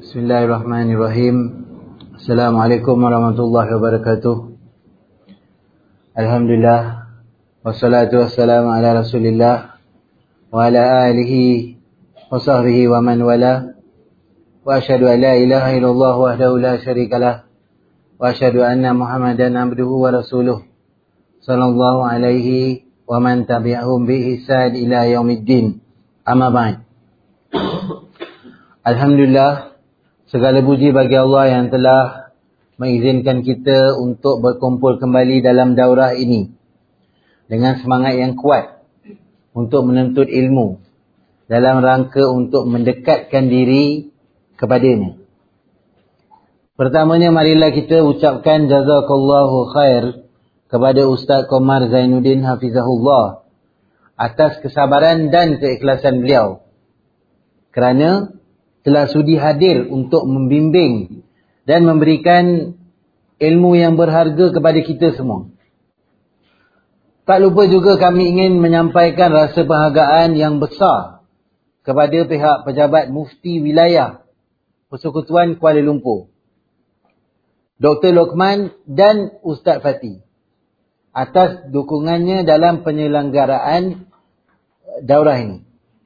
Bismillahirrahmanirrahim. Assalamualaikum warahmatullahi wabarakatuh. Alhamdulillah, wassalatu wassalamu ala Rasulillah wa ala alihi wa sahbihi wa man wala. Wa asyhadu an la ilaha illallah wahdahu la syarikalah wa asyhadu anna Muhammadan abduhu wa rasuluh sallallahu alaihi wa man tabi'ahum bi ihsan ila yaumiddin. Amma ba'd. Alhamdulillah, segala puji bagi Allah yang telah mengizinkan kita untuk berkumpul kembali dalam daurah ini dengan semangat yang kuat untuk menuntut ilmu dalam rangka untuk mendekatkan diri kepadanya. Pertamanya, marilah kita ucapkan jazakallahu khair kepada Ustaz Qamar Zainuddin Hafizahullah atas kesabaran dan keikhlasan beliau kerana telah sudi hadir untuk membimbing dan memberikan ilmu yang berharga kepada kita semua. Tak lupa juga kami ingin menyampaikan rasa penghargaan yang besar kepada pihak pejabat Mufti Wilayah Persekutuan Kuala Lumpur, Dr. Lokman dan Ustaz Fatih atas dukungannya dalam penyelenggaraan daurah ini.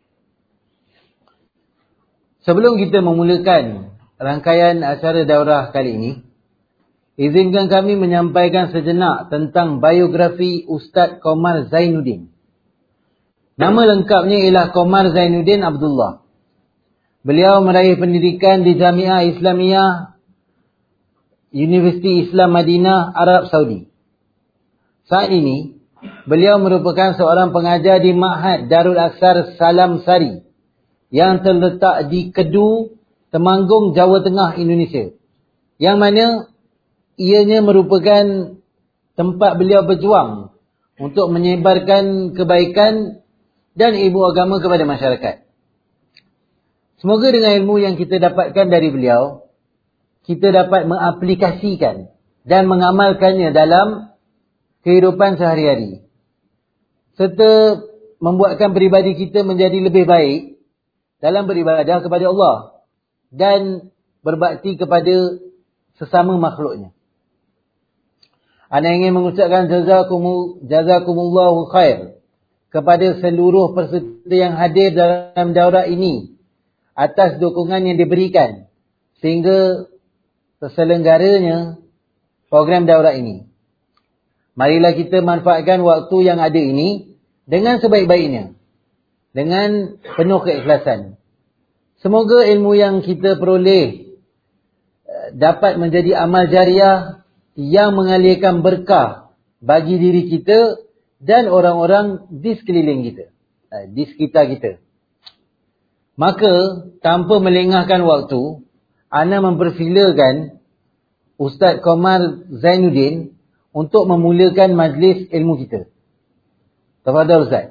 Sebelum kita memulakan rangkaian acara daurah kali ini, izinkan kami menyampaikan sejenak tentang biografi Ustaz Qamar Zainuddin. Nama lengkapnya ialah Qamar Zainuddin Abdullah. Beliau meraih pendidikan di Jamiah Islamiyah Universiti Islam Madinah, Arab Saudi. Saat ini, beliau merupakan seorang pengajar di Ma'had Darul Aksar Salam Sari yang terletak di Kedu, Temanggung, Jawa Tengah, Indonesia. Yang mana ianya merupakan tempat beliau berjuang untuk menyebarkan kebaikan dan ilmu agama kepada masyarakat. Semoga dengan ilmu yang kita dapatkan dari beliau, kita dapat mengaplikasikan dan mengamalkannya dalam kehidupan sehari-hari, serta membuatkan peribadi kita menjadi lebih baik dalam beribadah kepada Allah dan berbakti kepada sesama makhluknya. Ana ingin mengucapkan jazakumullahu khair kepada seluruh peserta yang hadir dalam daurah ini atas dukungan yang diberikan sehingga terselenggaranya program daurah ini. Marilah kita manfaatkan waktu yang ada ini dengan sebaik-baiknya, dengan penuh keikhlasan. Semoga ilmu yang kita peroleh dapat menjadi amal jariah yang mengalirkan berkah bagi diri kita dan orang-orang di sekeliling kita, di sekitar kita. Maka, tanpa melengahkan waktu, ana mempersilakan Ustaz Qamar Zainuddin untuk memulakan majlis ilmu kita. Tafadhal Ustaz.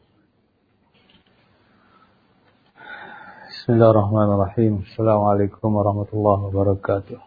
Bismillahirrahmanirrahim. Assalamualaikum warahmatullahi wabarakatuh.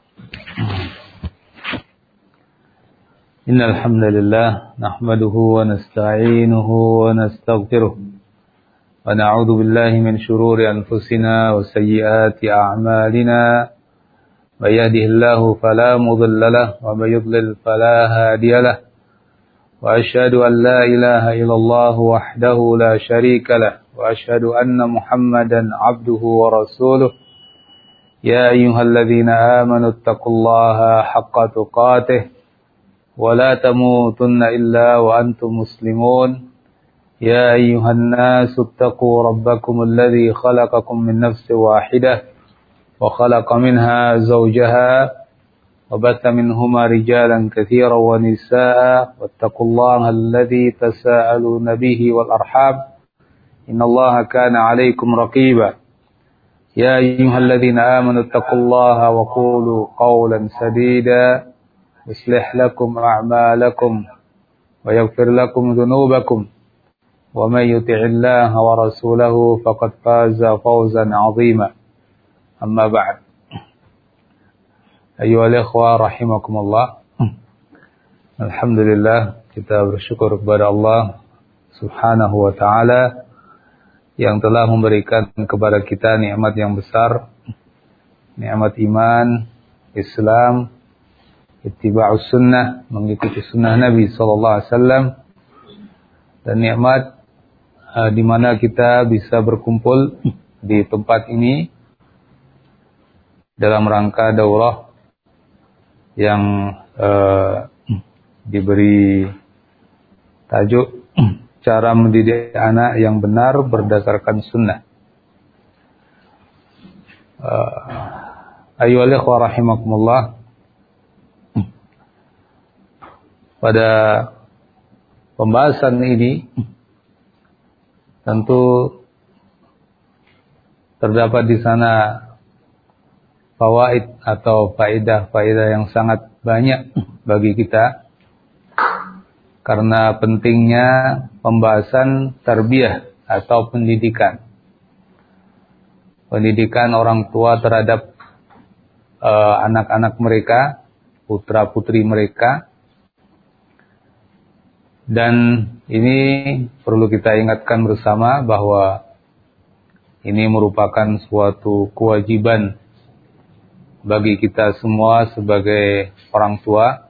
Innal hamdalillah nahmaduhu wa nasta'inuhu wa nastaghfiruh wa na'udzu billahi min shururi anfusina wa sayyiati a'malina. May yahdihillahu fala mudilla lahu wa may yudlil fala hadiya lahu. Wa asyhadu an la ilaha illallah wahdahu la syarika lahu. وأشهد أن محمدا عبده ورسوله يا أيها الذين آمنوا اتقوا الله حق تقاته ولا تموتن إلا وأنتم مسلمون يا أيها الناس اتقوا ربكم الذي خلقكم من نفس واحدة وخلق منها زوجها وبث منهما رجالا كثيرا ونساء واتقوا الله الذي تساءلون به والأرحام إن الله كان عليكم رقيبا يا أيها الذين آمنوا اتقوا الله وقولوا قولا سديدا يصلح لكم أعمالكم ويغفر لكم ذنوبكم ومن يطع الله ورسوله فقد فاز فوزا عظيما أما بعد أيها الإخوة رحمكم الله. Alhamdulillah, kita bersyukur kepada Allah Subhanahu wa ta'ala yang telah memberikan kepada kita nikmat yang besar, nikmat iman, Islam, ittiba'us sunnah, mengikuti sunnah Nabi sallallahu alaihi wasallam, dan nikmat di mana kita bisa berkumpul di tempat ini dalam rangka daurah yang diberi tajuk cara mendidik anak yang benar berdasarkan sunnah. Ayyuhal ikhwah rahimakumullah, pada pembahasan ini tentu terdapat di sana fawaid atau faedah-faedah yang sangat banyak bagi kita, karena pentingnya pembahasan tarbiyah atau pendidikan. Pendidikan orang tua terhadap anak-anak mereka, putra-putri mereka. Dan ini perlu kita ingatkan bersama bahwa ini merupakan suatu kewajiban bagi kita semua sebagai orang tua,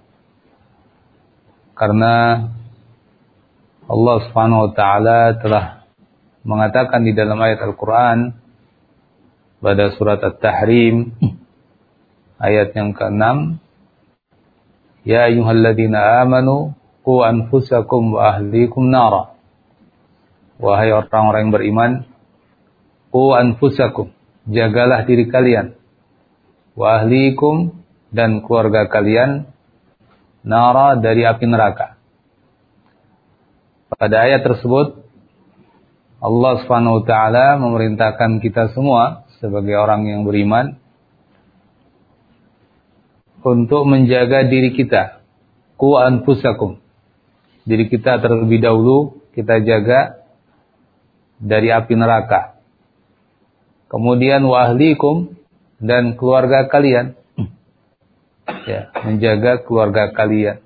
karena Allah Subhanahu wa taala telah mengatakan di dalam ayat Al-Qur'an pada surat At-Tahrim ayat yang ke-6, ya ayyuhalladzina amanu qu anfusakum wa ahlikum nara. Wahai orang-orang yang beriman, qu anfusakum, jagalah diri kalian, wa ahlikum, dan keluarga kalian, nara, dari api neraka. Pada ayat tersebut Allah Subhanahu wa taala memerintahkan kita semua sebagai orang yang beriman untuk menjaga diri kita. Qu anfusakum, diri kita terlebih dahulu kita jaga dari api neraka. Kemudian wa ahlikum, dan keluarga kalian, ya, menjaga keluarga kalian,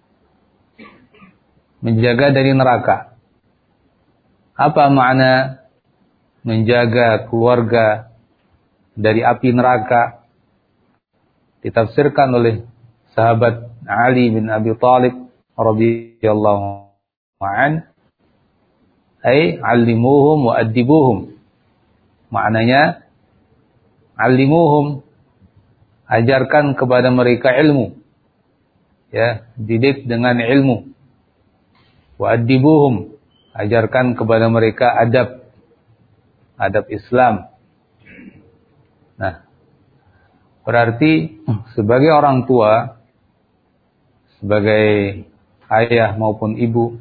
menjaga dari neraka. Apa makna menjaga keluarga dari api neraka? Ditafsirkan oleh sahabat Ali bin Abi Thalib radhiyallahu an, ay allimuhum wa addibuhum. Maknanya, allimuhum, ajarkan kepada mereka ilmu, ya, didik dengan ilmu. Wa addibuhum, ajarkan kepada mereka adab, adab Islam. Nah, berarti sebagai orang tua, sebagai ayah maupun ibu,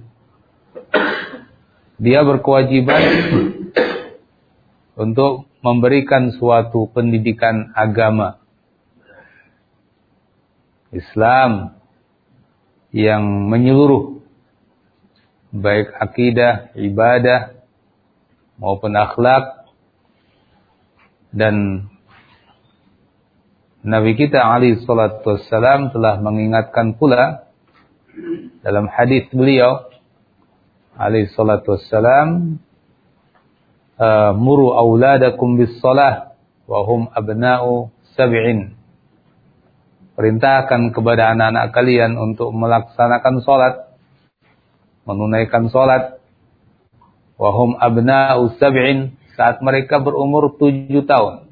dia berkewajiban untuk memberikan suatu pendidikan agama Islam yang menyeluruh, baik akidah, ibadah, maupun akhlak. Dan Nabi kita alaihi salatu wassalam telah mengingatkan pula dalam hadis beliau alaihi salatu wassalam, muru auladakum bis shalah wa hum abna'u sab'in. Perintahkan kepada anak-anak kalian untuk melaksanakan salat, menunaikan salat, wa hum abna'u sab'in, saat mereka berumur 7 tahun.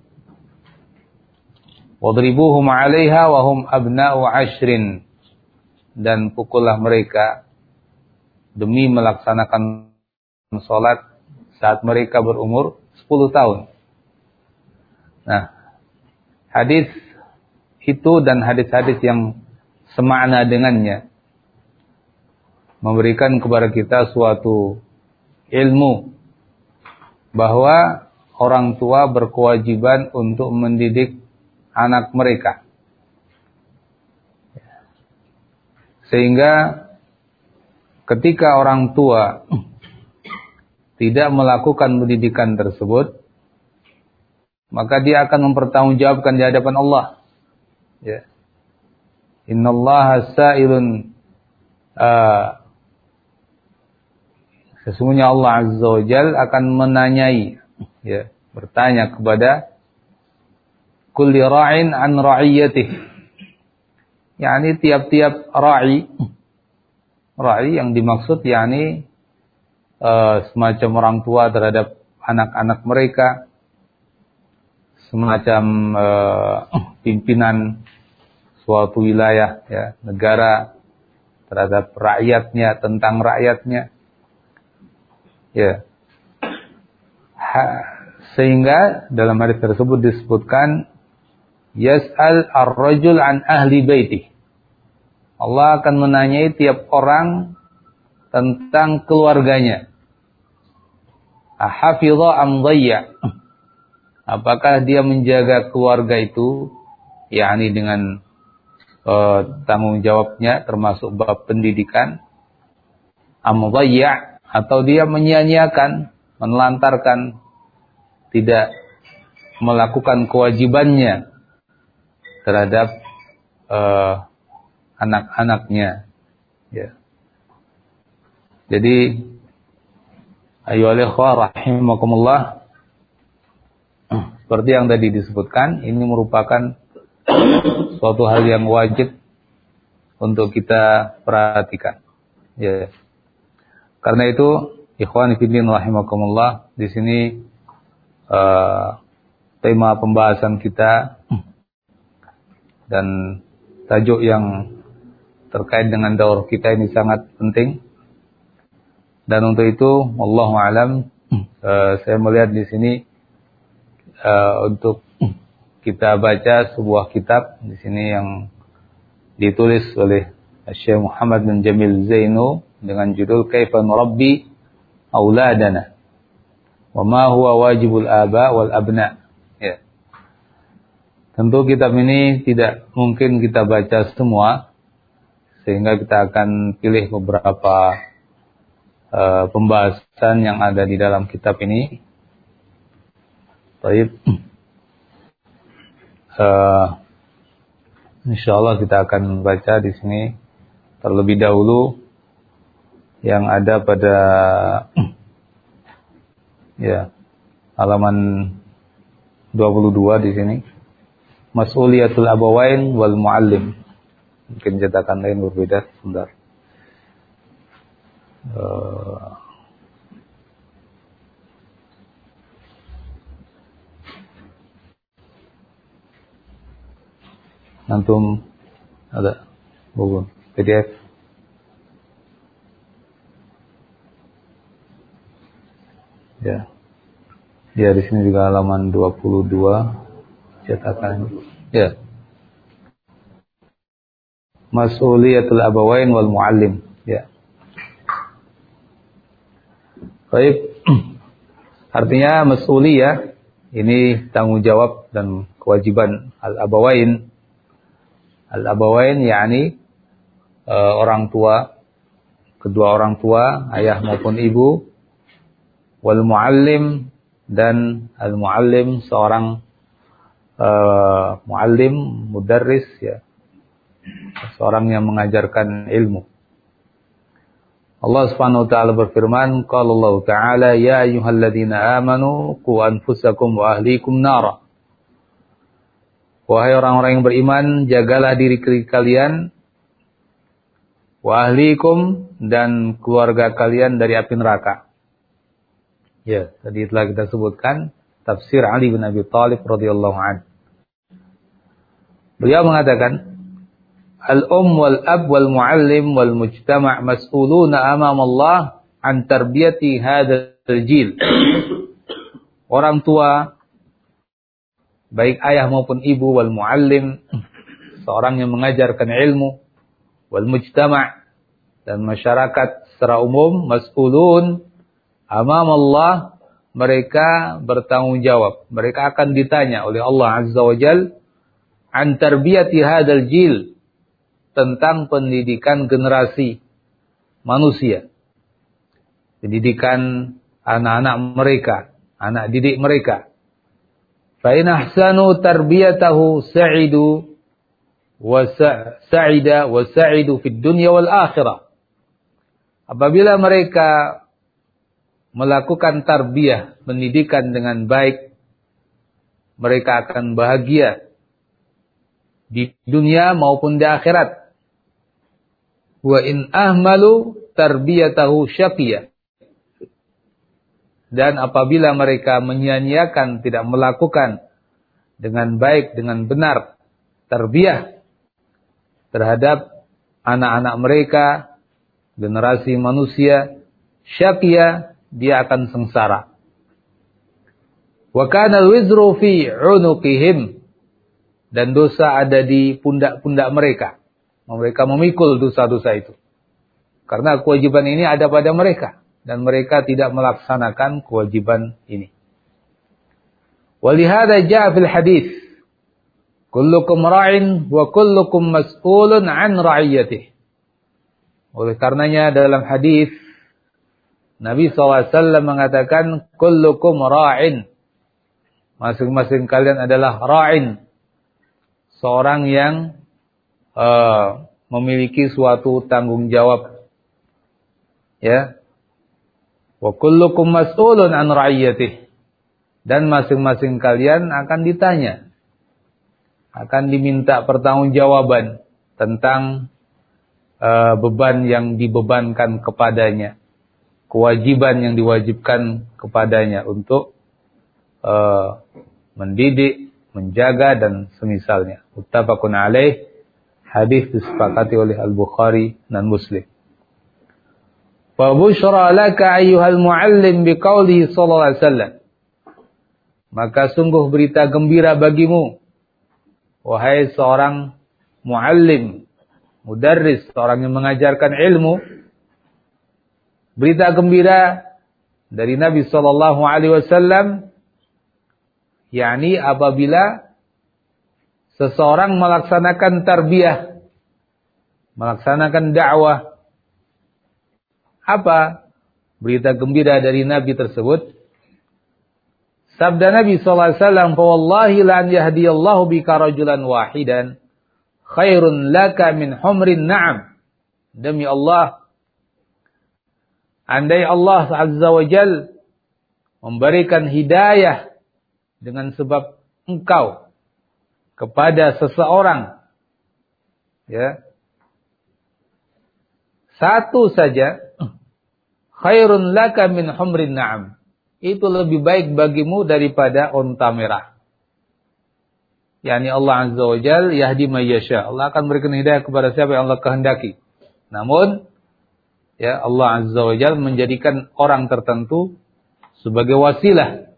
Wadribuhum 'alaiha wa hum abna'u 'ashrin, dan pukullah mereka demi melaksanakan salat saat mereka berumur 10 tahun. Nah, hadis itu dan hadis-hadis yang semakna dengannya memberikan kepada kita suatu ilmu bahwa orang tua berkewajiban untuk mendidik anak mereka. Sehingga ketika orang tua tidak melakukan pendidikan tersebut, maka dia akan mempertanggungjawabkan di hadapan Allah. Ya. Innallaha sa'ilun, sesungguhnya Allah Azza wa Jalla akan menanyai, ya, bertanya kepada kulli ra'in an ra'iyatihi. Yani tiap-tiap ra'i yang dimaksud yakni semacam orang tua terhadap anak-anak mereka, semacam pimpinan suatu wilayah ya, negara terhadap rakyatnya, tentang rakyatnya. Ya. Sehingga dalam hadis tersebut disebutkan yas'al ar-rajul an ahli baiti. Allah akan menanyai tiap orang tentang keluarganya. Ahafidha am dhayya. Apakah dia menjaga keluarga itu, yakni dengan tanggung jawabnya termasuk bab pendidikan, am dhayya, atau dia menyia-nyiakan, menelantarkan, tidak melakukan kewajibannya terhadap anak-anaknya. Ya. Jadi ayyuhal ikhwah rahimakumullah, seperti yang tadi disebutkan, ini merupakan suatu hal yang wajib untuk kita perhatikan. Ya. Karena itu ikhwan fillah rahimakumullah, di sini tema pembahasan kita dan tajuk yang terkait dengan daurah kita ini sangat penting. Dan untuk itu, wallahu alam, saya melihat di sini untuk kita baca sebuah kitab di sini yang ditulis oleh Syekh Muhammad bin Jamil Zainu dengan judul Kaifa Nurabbi Auladana wa ma huwa wajibul aba wal abna. Ya. Tentu kitab ini tidak mungkin kita baca semua, sehingga kita akan pilih beberapa pembahasan yang ada di dalam kitab ini. Baik. Insyaallah kita akan baca di sini terlebih dahulu yang ada pada ya halaman 22 di sini. Mas'uliyatul abawain wal muallim. Mungkin cetakan lain berbeda, sebentar. Antum ada buku PDF? Ya. Ya, di sini juga halaman 22 cetakan. Ya. Mas'uliyatul abawain wal muallim. Ya. Baik. Artinya mas'uliyah ini tanggung jawab dan kewajiban al-abawain. Al-abawain yakni orang tua, kedua orang tua, ayah maupun ibu. Wal muallim, dan al-muallim seorang muallim, mudarris ya. Seorang yang mengajarkan ilmu. Allah Subhanahu wa taala berfirman, qala Allah taala ya ayyuhalladzina amanu qu anfusakum wa ahlikum nara. Wahai orang-orang yang beriman, jagalah diri kalian wa ahlikum, dan keluarga kalian dari api neraka. Ya, tadi telah kita sebutkan tafsir Ali bin Abi Thalib radhiyallahu anhu. Beliau mengatakan, al-um wal ab wal muallim wal mujtama' mas'uluna amam Allah an tarbiyati hadzal jil. Orang tua, baik ayah maupun ibu, wal muallim, seorang yang mengajarkan ilmu, wal mujtama', dan masyarakat secara umum, mas'ulun amam Allah, mereka bertanggung jawab. Mereka akan ditanya oleh Allah Azza wa Jal an tarbiyati hadzal jil, tentang pendidikan generasi manusia. Pendidikan anak-anak mereka, anak didik mereka. Fa in ahsanu tarbiyatahu sa'idu wa sa'ida wa sa'idu fid dunya wal akhirah. Apabila mereka melakukan tarbiyah, pendidikan dengan baik, mereka akan bahagia di dunia maupun di akhirat. Wa in ahmalu tarbiyatahu syaqiyah. Dan apabila mereka menyia-nyiakan, tidak melakukan dengan baik, dengan benar tarbiyah terhadap anak-anak mereka, generasi manusia, syaqiyah, dia akan sengsara. Wa kana al-wizru fi 'unuqihim, dan dosa ada di pundak-pundak mereka. Mereka memikul dosa-dosa itu. Karena kewajiban ini ada pada mereka dan mereka tidak melaksanakan kewajiban ini. Walihada jaa fil hadis, kullukum ra'in wa kullukum mas'ulun 'an ra'iyatihi. Oleh karenanya dalam hadis Nabi SAW mengatakan kullukum ra'in. Masing-masing kalian adalah ra'in. Seorang yang memiliki suatu tanggung jawab. Ya. Wa kullukum mas'ulun 'an ra'iyatihi. Dan masing-masing kalian akan ditanya. Akan diminta pertanggungjawaban tentang beban yang dibebankan kepadanya. Kewajiban yang diwajibkan kepadanya untuk mendidik, menjaga dan semisalnya. Muttafaqun alaih, hadis disepakati oleh Al-Bukhari dan Muslim. Wa busyra laka ayyuhal muallim biqaulihi sallallahu alaihi wasallam. Maka sungguh berita gembira bagimu, wahai seorang muallim, mudarris, seorang yang mengajarkan ilmu. Berita gembira dari Nabi sallallahu alaihi wasallam, yakni apabila seseorang melaksanakan tarbiyah, melaksanakan dakwah. Apa berita gembira dari Nabi tersebut? Sabda Nabi sallallahu alaihi wasallam, "Fa wallahi la an yahdiyallahu bika rajulan wahidan khairun laka min humrin na'am." Demi Allah, andai Allah azza wa jalla memberikan hidayah dengan sebab engkau kepada seseorang, ya, satu saja, khairun laka min humrin na'am, itu lebih baik bagimu daripada unta merah. Yani Allah azza wa jalla yahdi may yasha. Allah akan berikan hidayah kepada siapa yang Allah kehendaki. Namun ya, Allah azza wa jalla menjadikan orang tertentu sebagai wasilah.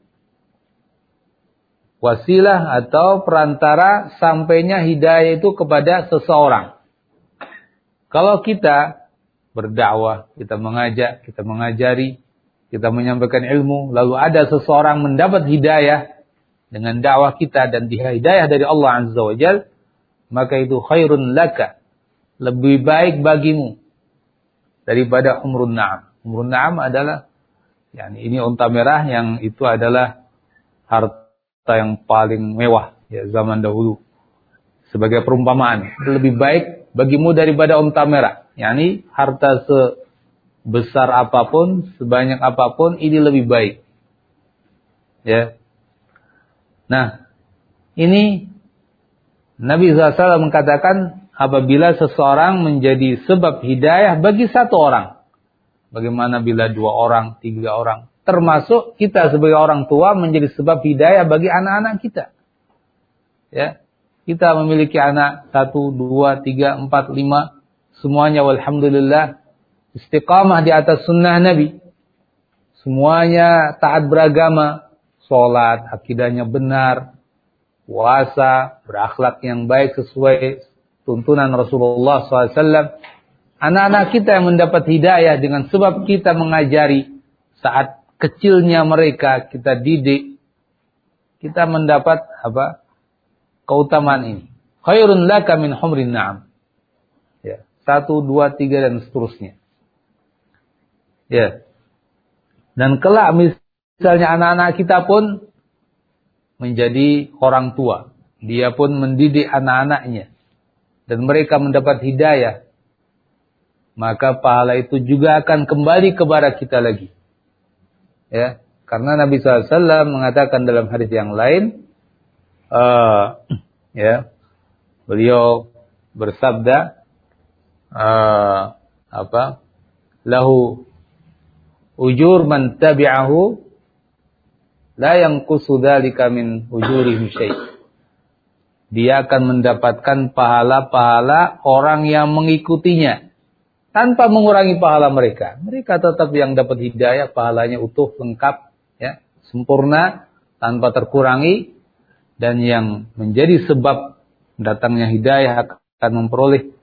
Wasilah atau perantara sampainya hidayah itu kepada seseorang. Kalau kita berdakwah, kita mengajak, kita mengajari, kita menyampaikan ilmu, lalu ada seseorang mendapat hidayah dengan dakwah kita dan hidayah dari Allah azza wa jalla, maka itu khairun laka, lebih baik bagimu daripada umrun na'am. Umrun na'am adalah, yani ini unta merah yang itu adalah harta yang paling mewah ya zaman dahulu. Sebagai perumpamaan, lebih baik bagimu daripada unta merah. Yani harta sebesar apapun, sebanyak apapun, ini lebih baik. Ya. Nah, ini Nabi SAW mengatakan apabila seseorang menjadi sebab hidayah bagi satu orang. Bagaimana bila 2 orang, 3 orang. Termasuk kita sebagai orang tua menjadi sebab hidayah bagi anak-anak kita. Ya. Kita memiliki anak 1, 2, 3, 4, 5. Semuanya walhamdulillah istiqamah di atas sunnah Nabi. Semuanya taat beragama. Sholat, akidahnya benar. Puasa, berakhlak yang baik sesuai tuntunan Rasulullah SAW. Anak-anak kita yang mendapat hidayah dengan sebab kita mengajari. Saat kecilnya mereka kita didik. Kita mendapat apa? Keutamaan ini. Khairun laka min humrin na'am. Ya, 1, 2, 3 dan seterusnya. Ya. Dan kelak misalnya anak-anak kita pun menjadi orang tua. Dia pun mendidik anak-anaknya. Dan mereka mendapat hidayah. Maka pahala itu juga akan kembali kepada kita lagi. Ya. Karena Nabi SAW mengatakan dalam hadis yang lain, ya, beliau bersabda lahu ujur man tabi'ahu la yanqusu dzalika min ujurihim syai'. Dia akan mendapatkan pahala-pahala orang yang mengikutinya tanpa mengurangi pahala mereka. Mereka tetap yang dapat hidayah, pahalanya utuh, lengkap, ya, sempurna, tanpa terkurangi. Dan yang menjadi sebab datangnya hidayah akan memperoleh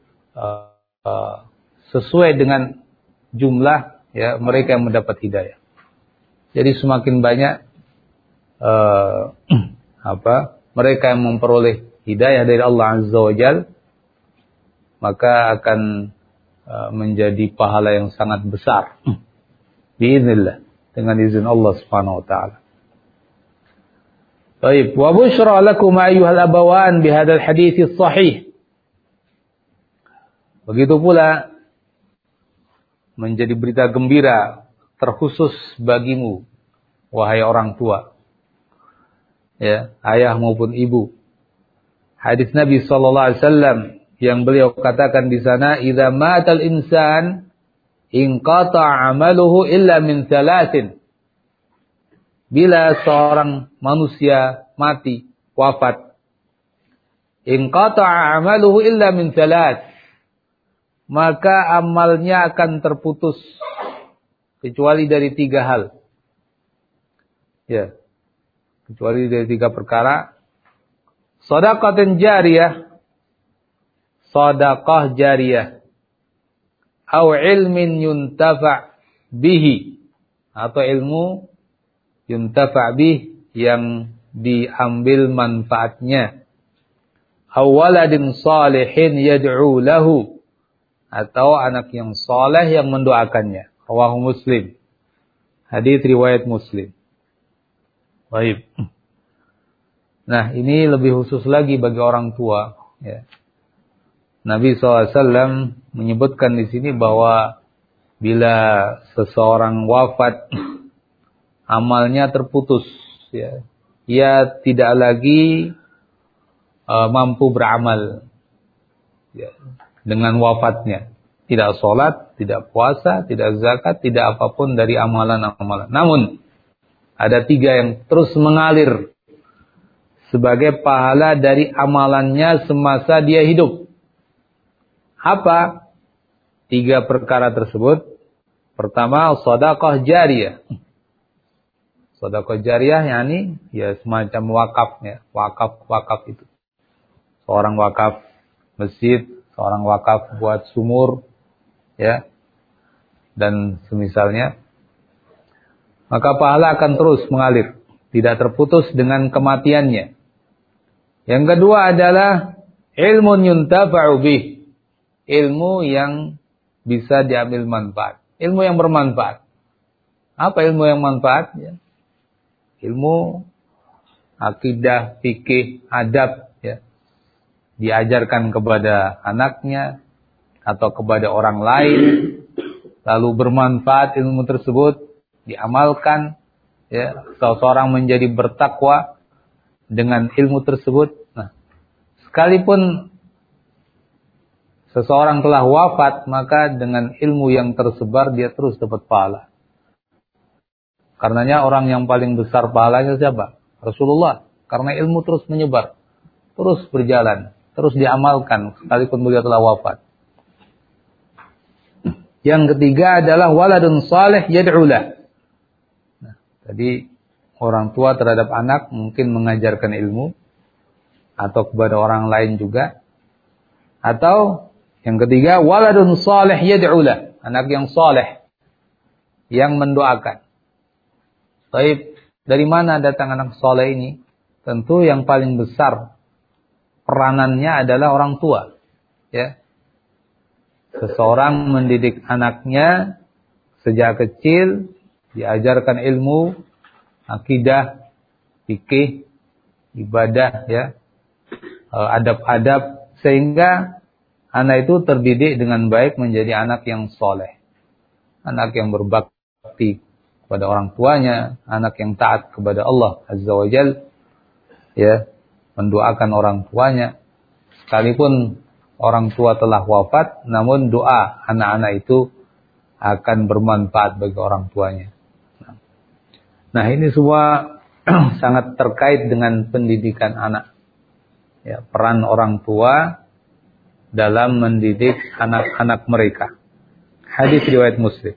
sesuai dengan jumlah, ya, mereka yang mendapat hidayah. Jadi semakin banyak mereka yang memperoleh hidayah dari Allah Azza wa Jalla, maka akan menjadi pahala yang sangat besar. Biiznillah, dengan izin Allah Subhanahu wa taala. Baik, wa busyra lakum ayyuhal abawan bihadzal hadits shahih. Begitu pula menjadi berita gembira terkhusus bagimu wahai orang tua, ya, ayah maupun ibu. Hadis Nabi sallallahu alaihi wasallam yang beliau katakan di sana, idza matal insan inqata'a 'amaluhu illa min thalathin. Bila seorang manusia mati, wafat, inqata'a 'amaluhu illa min thalath, maka amalnya akan terputus kecuali dari 3 hal. Ya. Kecuali dari 3 perkara. Shadaqatan jariyah, sedekah jariyah, atau ilmin yuntafa' bihi, atau ilmu yuntafa' bih yang diambil manfaatnya, aw waladin salihin yad'u lahu, atau anak yang saleh yang mendoakannya. Rawahu Muslim. Hadis riwayat Muslim. Baik. Nah, ini lebih khusus lagi bagi orang tua, ya. Nabi SAW menyebutkan di sini bahwa bila seseorang wafat, amalnya terputus, ya, ia tidak lagi mampu beramal, ya, dengan wafatnya. Tidak sholat, tidak puasa, tidak zakat, tidak apapun dari amalan-amalan. Namun ada 3 yang terus mengalir sebagai pahala dari amalannya semasa dia hidup. Apa 3 perkara tersebut? Pertama, sedekah jariyah. Sedekah jariyah yakni ya semacam wakaf, ya, wakaf itu. Seorang wakaf masjid, seorang wakaf buat sumur, ya, dan semisalnya. Maka pahala akan terus mengalir, tidak terputus dengan kematiannya. Yang kedua adalah ilmun yuntafa'u bih, ilmu yang bisa diambil manfaat, ilmu yang bermanfaat. Apa ilmu yang manfaat? Ya. Ilmu akidah, fikih, adab, ya, diajarkan kepada anaknya atau kepada orang lain, lalu bermanfaat ilmu tersebut, diamalkan, ya, seseorang menjadi bertakwa dengan ilmu tersebut. Nah, sekalipun seseorang telah wafat, maka dengan ilmu yang tersebar dia terus dapat pahala. Karenanya orang yang paling besar pahalanya siapa? Rasulullah. Karena ilmu terus menyebar, terus berjalan, terus diamalkan sekalipun beliau telah wafat. Yang ketiga adalah waladun salih yad'ulah. Nah, tadi orang tua terhadap anak mungkin mengajarkan ilmu atau kepada orang lain juga. Atau yang ketiga waladun salih yad'ulah, anak yang saleh yang mendoakan. Baik, dari mana datang anak saleh ini? Tentu yang paling besar peranannya adalah orang tua, ya. Seseorang mendidik anaknya sejak kecil, diajarkan ilmu, akidah, fikih, ibadah, ya, adab-adab, sehingga anak itu terdidik dengan baik menjadi anak yang soleh, anak yang berbakti kepada orang tuanya, anak yang taat kepada Allah Azza wa Jalla, ya, mendoakan orang tuanya. Sekalipun orang tua telah wafat, namun doa anak-anak itu akan bermanfaat bagi orang tuanya. Nah, ini semua sangat terkait dengan pendidikan anak. Ya, peran orang tua dalam mendidik anak-anak mereka. Hadis riwayat Muslim.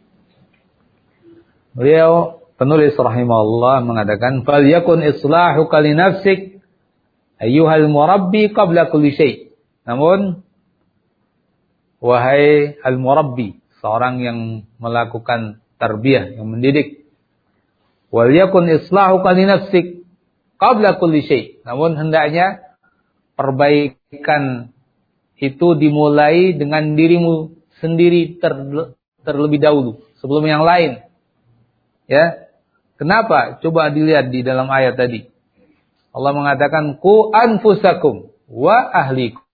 Beliau penulis rahimahullah mengatakan, "Fal yakun islahuka li nafsik ayyuhal murabbi qabla kulli syai'." Namun, wahai al-murabbi, seorang yang melakukan tarbiyah, yang mendidik, wal yakun islahuka li nafsik qabla kulli syai'. Namun hendaknya perbaikan itu dimulai dengan dirimu sendiri terlebih dahulu, sebelum yang lain. Ya. Kenapa? Coba dilihat di dalam ayat tadi. Allah mengatakan, "Qu anfusakum wa ahlikum."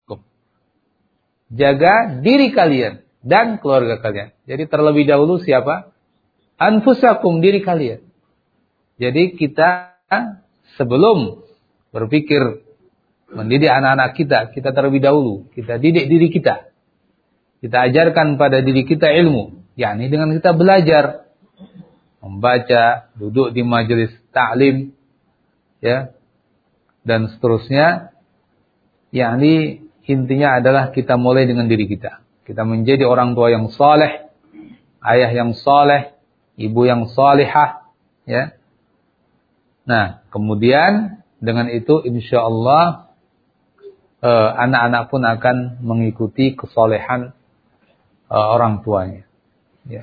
Jaga diri kalian dan keluarga kalian. Jadi terlebih dahulu siapa? Anfusakum, diri kalian. Jadi kita sebelum berpikir mendidik anak-anak kita, kita terlebih dahulu kita didik diri kita. Kita ajarkan pada diri kita ilmu, yakni dengan kita belajar, membaca, duduk di majelis ta'lim, ya, dan seterusnya. Yakni intinya adalah kita mulai dengan diri kita. Kita menjadi orang tua yang saleh, ayah yang saleh, ibu yang salihah, ya. Nah, kemudian dengan itu insyaallah anak-anak pun akan mengikuti kesolehan orang tuanya. Ya.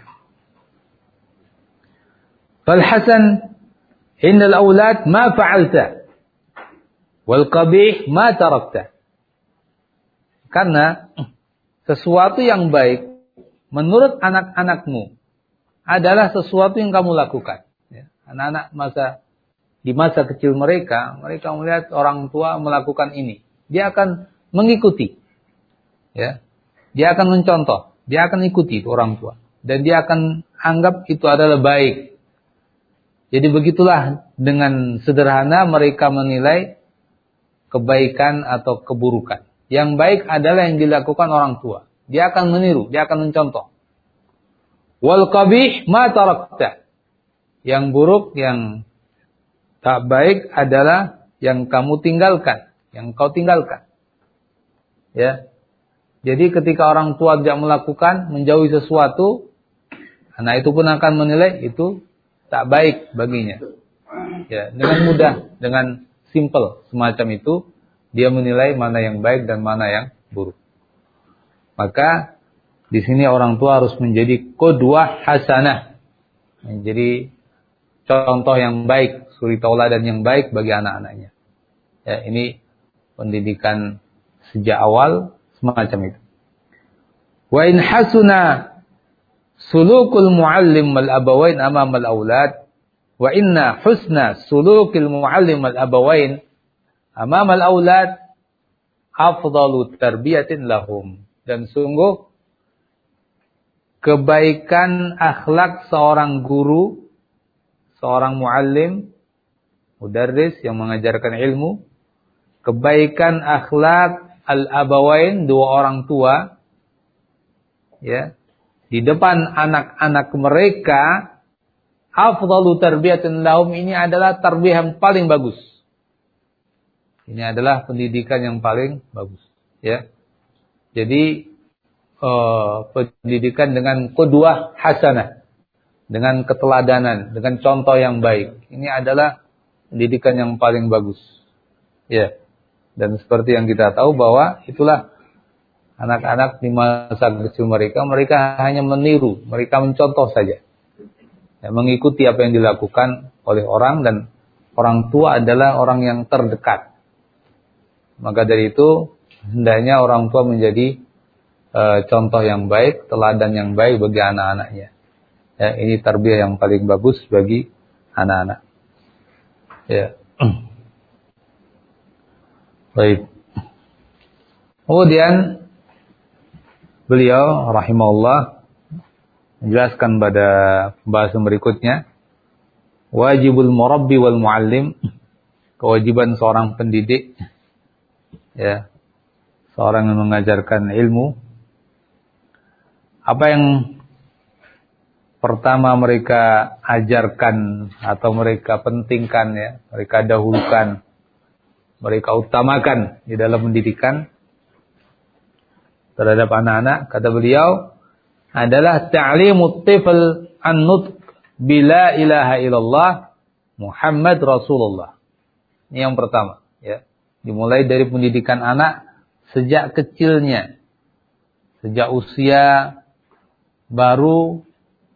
Fal hasan innal aulad ma fa'alta wal qabih ma tarakta. Karena sesuatu yang baik menurut anak-anakmu adalah sesuatu yang kamu lakukan. Ya. Anak-anak di masa kecil mereka melihat orang tua melakukan ini, dia akan mengikuti. Ya. Dia akan mencontoh, dia akan ikuti orang tua dan dia akan anggap itu adalah baik. Jadi begitulah dengan sederhana mereka menilai kebaikan atau keburukan. Yang baik adalah yang dilakukan orang tua. Dia akan meniru, dia akan mencontoh. Wal qabih ma tarakta. Yang buruk, yang tak baik adalah yang kamu tinggalkan, yang kau tinggalkan. Ya. Jadi ketika orang tua tidak melakukan, menjauhi sesuatu, anak itu pun akan menilai itu tak baik baginya. Ya, dengan mudah, dengan simple semacam itu, dia menilai mana yang baik dan mana yang buruk. Maka di sini orang tua harus menjadi qudwah hasanah, menjadi contoh yang baik, suri tauladan yang baik bagi anak-anaknya. Ya, ini pendidikan sejak awal semacam itu. Wa in hasuna sulukul muallim wal abawain amama al aulad wa inna husna sulukil muallim wal abawain amama al aulad afdalu tarbiyatin lahum. Dan sungguh kebaikan akhlak seorang guru, seorang muallim, mudarris yang mengajarkan ilmu, kebaikan akhlak al-abawain, dua orang tua, ya, di depan anak-anak mereka, afdalu tarbiyatin lahum, ini adalah tarbiyah yang paling bagus. Ini adalah pendidikan yang paling bagus, ya. Jadi pendidikan dengan qudwah hasanah, dengan keteladanan, dengan contoh yang baik. Ini adalah pendidikan yang paling bagus. Ya. Dan seperti yang kita tahu bahwa itulah anak-anak di masa kecil mereka hanya meniru, mereka mencontoh saja. Ya, mengikuti apa yang dilakukan oleh orang, dan orang tua adalah orang yang terdekat. Maka dari itu hendaknya orang tua menjadi contoh yang baik, teladan yang baik bagi anak-anaknya. Ya, ini tarbiyah yang paling bagus bagi anak-anak. Ya. Baik. Kemudian beliau rahimahullah menjelaskan pada pembahasan berikutnya, wajibul murabbi wal muallim, kewajiban seorang pendidik, ya, seorang yang mengajarkan ilmu, apa yang pertama mereka ajarkan atau mereka pentingkan, ya, mereka dahulukan, mereka utamakan di dalam pendidikan terhadap anak-anak, kata beliau, adalah ta'limut tifl an-nutq bila ilaha illallah Muhammad Rasulullah. Ini yang pertama, ya. Dimulai dari pendidikan anak sejak kecilnya, sejak usia baru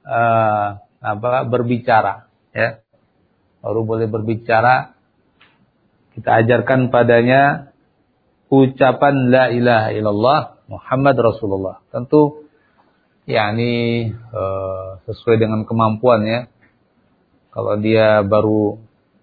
berbicara, ya, baru boleh berbicara, kita ajarkan padanya ucapan la ilaha illallah Muhammad Rasulullah. Tentu yakni sesuai dengan kemampuannya. Kalau dia baru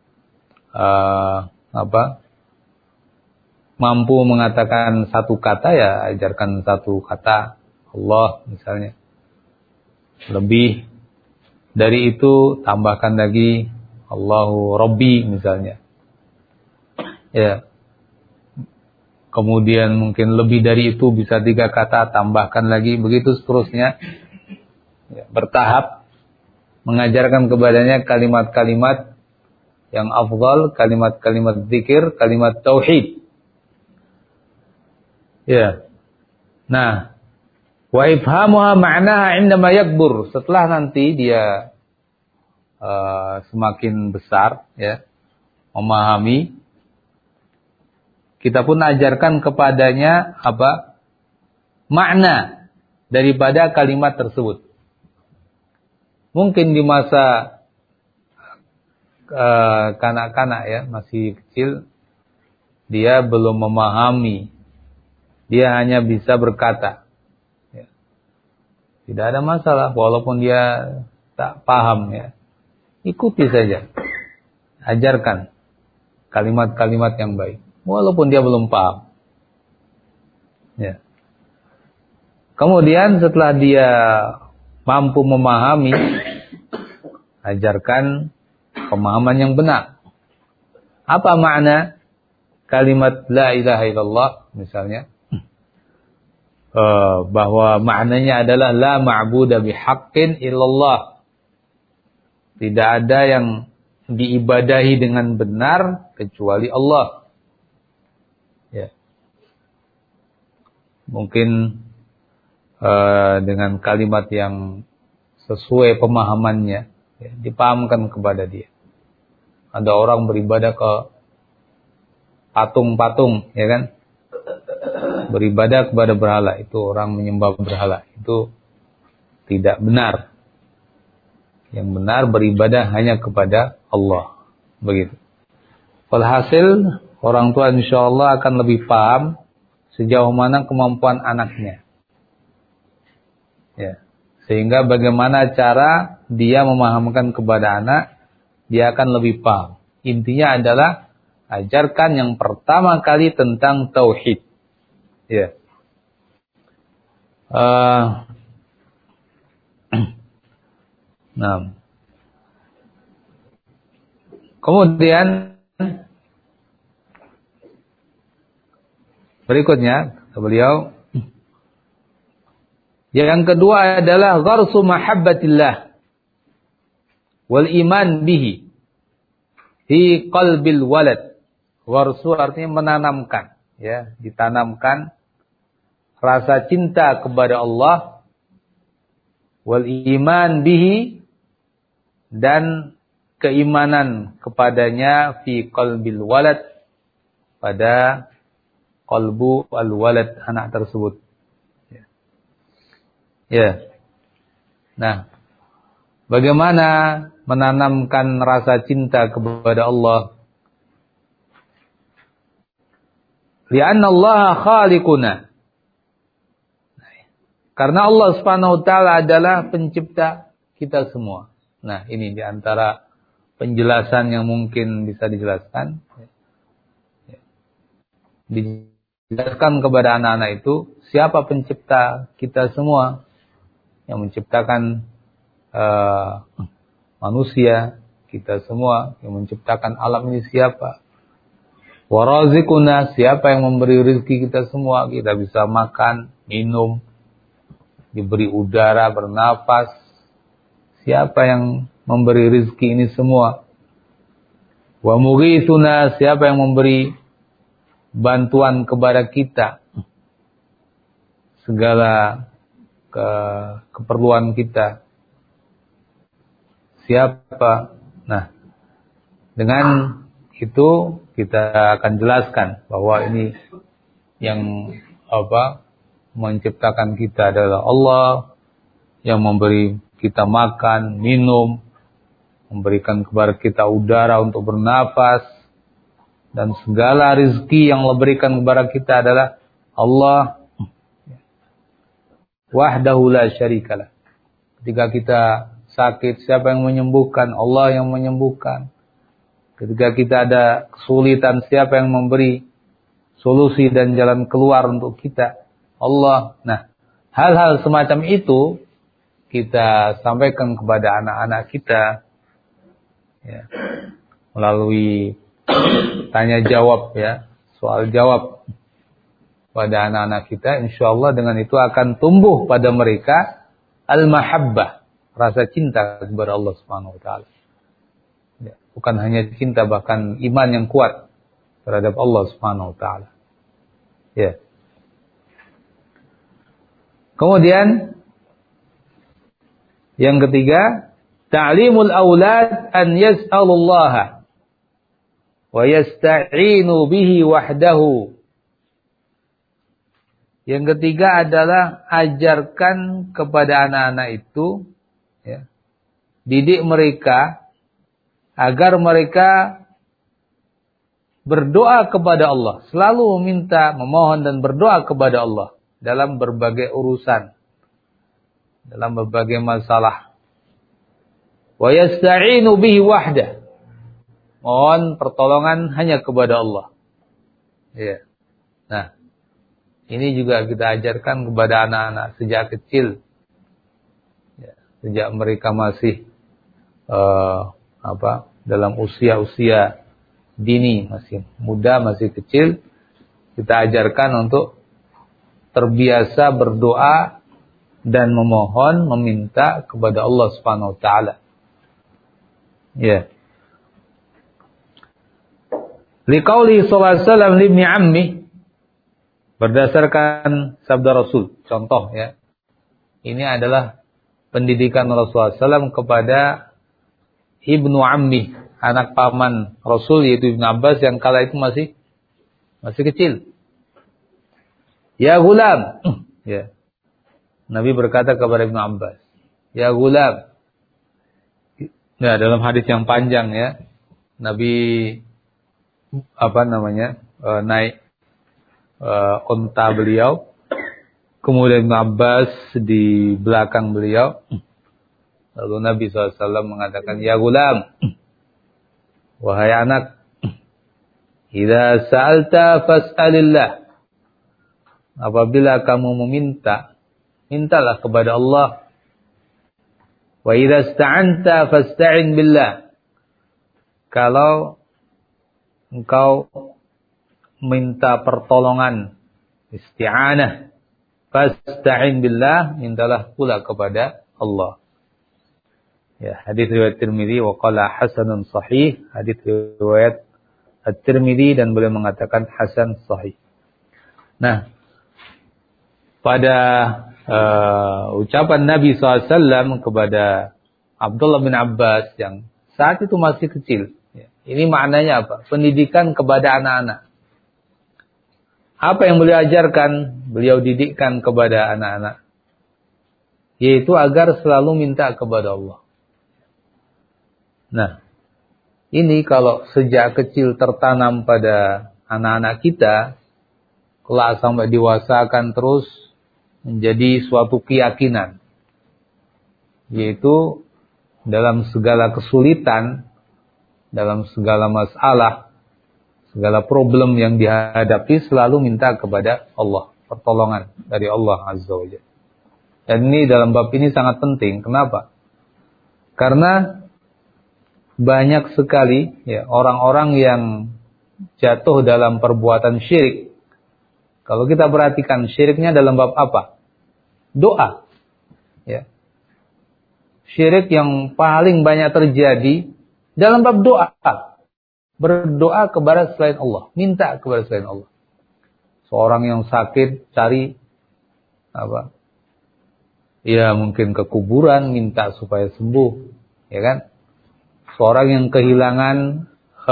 mampu mengatakan satu kata, ya ajarkan satu kata Allah misalnya. Lebih dari itu tambahkan lagi Allahu Rabbi misalnya. Ya. Kemudian mungkin lebih dari itu bisa 3 kata, tambahkan lagi, begitu seterusnya. Ya, bertahap mengajarkan kepadanya kalimat-kalimat yang afdal, kalimat-kalimat zikir, kalimat tauhid. Ya. Nah, wa ifhamuha ma'naha 'indama yakbur. Setelah nanti dia semakin besar, ya, memahami, kita pun ajarkan kepadanya apa? Makna daripada kalimat tersebut. Mungkin di masa kanak-kanak, ya, masih kecil, dia belum memahami. Dia hanya bisa berkata. Tidak ada masalah walaupun dia tak paham, ya. Ikuti saja. Ajarkan kalimat-kalimat yang baik walaupun dia belum paham. Ya. Kemudian setelah dia mampu memahami, ajarkan pemahaman yang benar. Apa makna kalimat la ilaha illallah misalnya? Bahwa maknanya adalah la ma'buda bihaqqin illallah. Tidak ada yang diibadahi dengan benar kecuali Allah. Ya. Mungkin dengan kalimat yang sesuai pemahamannya, ya, dipahamkan kepada dia. Ada orang beribadah ke patung-patung, ya kan? Beribadah kepada berhala, itu orang menyembah berhala, itu tidak benar. Yang benar beribadah hanya kepada Allah, begitu. Walhasil orang tua insyaallah akan lebih paham sejauh mana kemampuan anaknya, ya, sehingga bagaimana cara dia memahamkan kepada anak, dia akan lebih paham. Intinya adalah ajarkan yang pertama kali tentang tauhid. Ya. Nah. Kemudian berikutnya beliau, yang kedua adalah gharsu mahabbatillah wal iman bihi fi qalbil walad. Gharsu artinya menanamkan, ya, ditanamkan rasa cinta kepada Allah, wal iman bihi, dan keimanan kepadanya, fi qalbil walad, pada qalbu al walad, anak tersebut. Ya. Nah, bagaimana menanamkan rasa cinta kepada Allah? Li'anna Allah khaliquna. Karena Allah Subhanahu wa taala adalah pencipta kita semua. Nah, ini di antara penjelasan yang mungkin bisa dijelaskan. Dijelaskan kepada anak-anak itu, siapa pencipta kita semua? Yang menciptakan manusia, kita semua, yang menciptakan alam ini siapa? Wa raziquna, siapa yang memberi rezeki kita semua, kita bisa makan, minum, diberi udara, bernafas. Siapa yang memberi rezeki ini semua? Wa mughithuna, siapa yang memberi bantuan kepada kita segala keperluan kita? Siapa? Nah, dengan itu kita akan jelaskan bahwa ini yang menciptakan kita adalah Allah, yang memberi kita makan, minum, memberikan kepada kita udara untuk bernafas, dan segala rezeki yang diberikan kepada kita adalah Allah wahdahu la syarikalah. Ketika kita sakit, siapa yang menyembuhkan? Allah yang menyembuhkan. Ketika kita ada kesulitan, siapa yang memberi solusi dan jalan keluar untuk kita? Allah. Nah, hal-hal semacam itu kita sampaikan kepada anak-anak kita, ya, melalui tanya jawab, ya, soal jawab pada anak-anak kita. Insyaallah dengan itu akan tumbuh pada mereka al-mahabbah, rasa cinta kepada Allah Subhanahu wa taala. Ya, bukan hanya cinta, bahkan iman yang kuat terhadap Allah Subhanahu wa taala. Ya. Kemudian yang ketiga, ta'limul aulad an yas'alullaha wa yasta'inu bihi wahdahu. Yang ketiga adalah ajarkan kepada anak-anak itu, ya, didik mereka agar mereka berdoa kepada Allah, selalu meminta, memohon dan berdoa kepada Allah dalam berbagai urusan, dalam berbagai masalah. Wa yasta'inu bihi wahdah, mohon pertolongan hanya kepada Allah. Ya. Nah, ini juga kita ajarkan kepada anak-anak sejak kecil, ya, sejak mereka masih dalam usia-usia dini, masih muda, masih kecil, kita ajarkan untuk terbiasa berdoa dan memohon, meminta kepada Allah Subhanahu wa taala. Ya. Liqauli sallallahu alaihi wasallam li ibni ammi, berdasarkan sabda Rasul, contoh, ya. Ini adalah pendidikan Rasulullah SAW kepada ibnu ammi, anak paman Rasul, yaitu Ibnu Abbas yang kala itu masih kecil. Ya gulam, ya. Nabi berkata kepada Ibnu Abbas, ya gulam. Nah, dalam hadis yang panjang, ya, Nabi naik unta beliau, kemudian Ibnu Abbas di belakang beliau. Lalu Nabi SAW mengatakan, ya gulam, wahai anak, idza sa'alta fas'alillah. Apabila kamu meminta, mintalah kepada Allah. Wa idza ista'anta fasta'in billah. Kalau engkau minta pertolongan, isti'anah, fasta'in billah, mintalah pula kepada Allah. Ya, hadis riwayat Tirmidzi wa qala hasanun sahih, hadis riwayat At-Tirmidzi dan beliau mengatakan hasan sahih. Nah, pada ucapan Nabi SAW kepada Abdullah bin Abbas yang saat itu masih kecil, ya, ini maknanya apa? Pendidikan kepada anak-anak. Apa yang beliau ajarkan, beliau didikkan kepada anak-anak, yaitu agar selalu minta kepada Allah. Nah, ini kalau sejak kecil tertanam pada anak-anak kita, kelak sampai dewasa akan terus menjadi suatu keyakinan, yaitu dalam segala kesulitan, dalam segala masalah, segala problem yang dihadapi, selalu minta kepada Allah, pertolongan dari Allah Azza wa Jalla. Dan ini dalam bab ini sangat penting. Kenapa? Karena banyak sekali, ya, orang-orang yang jatuh dalam perbuatan syirik. Kalau kita perhatikan syiriknya dalam bab apa? Doa. Ya. Syirik yang paling banyak terjadi dalam bab doa. Berdoa kepada selain Allah, minta kepada selain Allah. Seorang yang sakit cari apa? Ya mungkin ke kuburan minta supaya sembuh, ya kan? Seorang yang kehilangan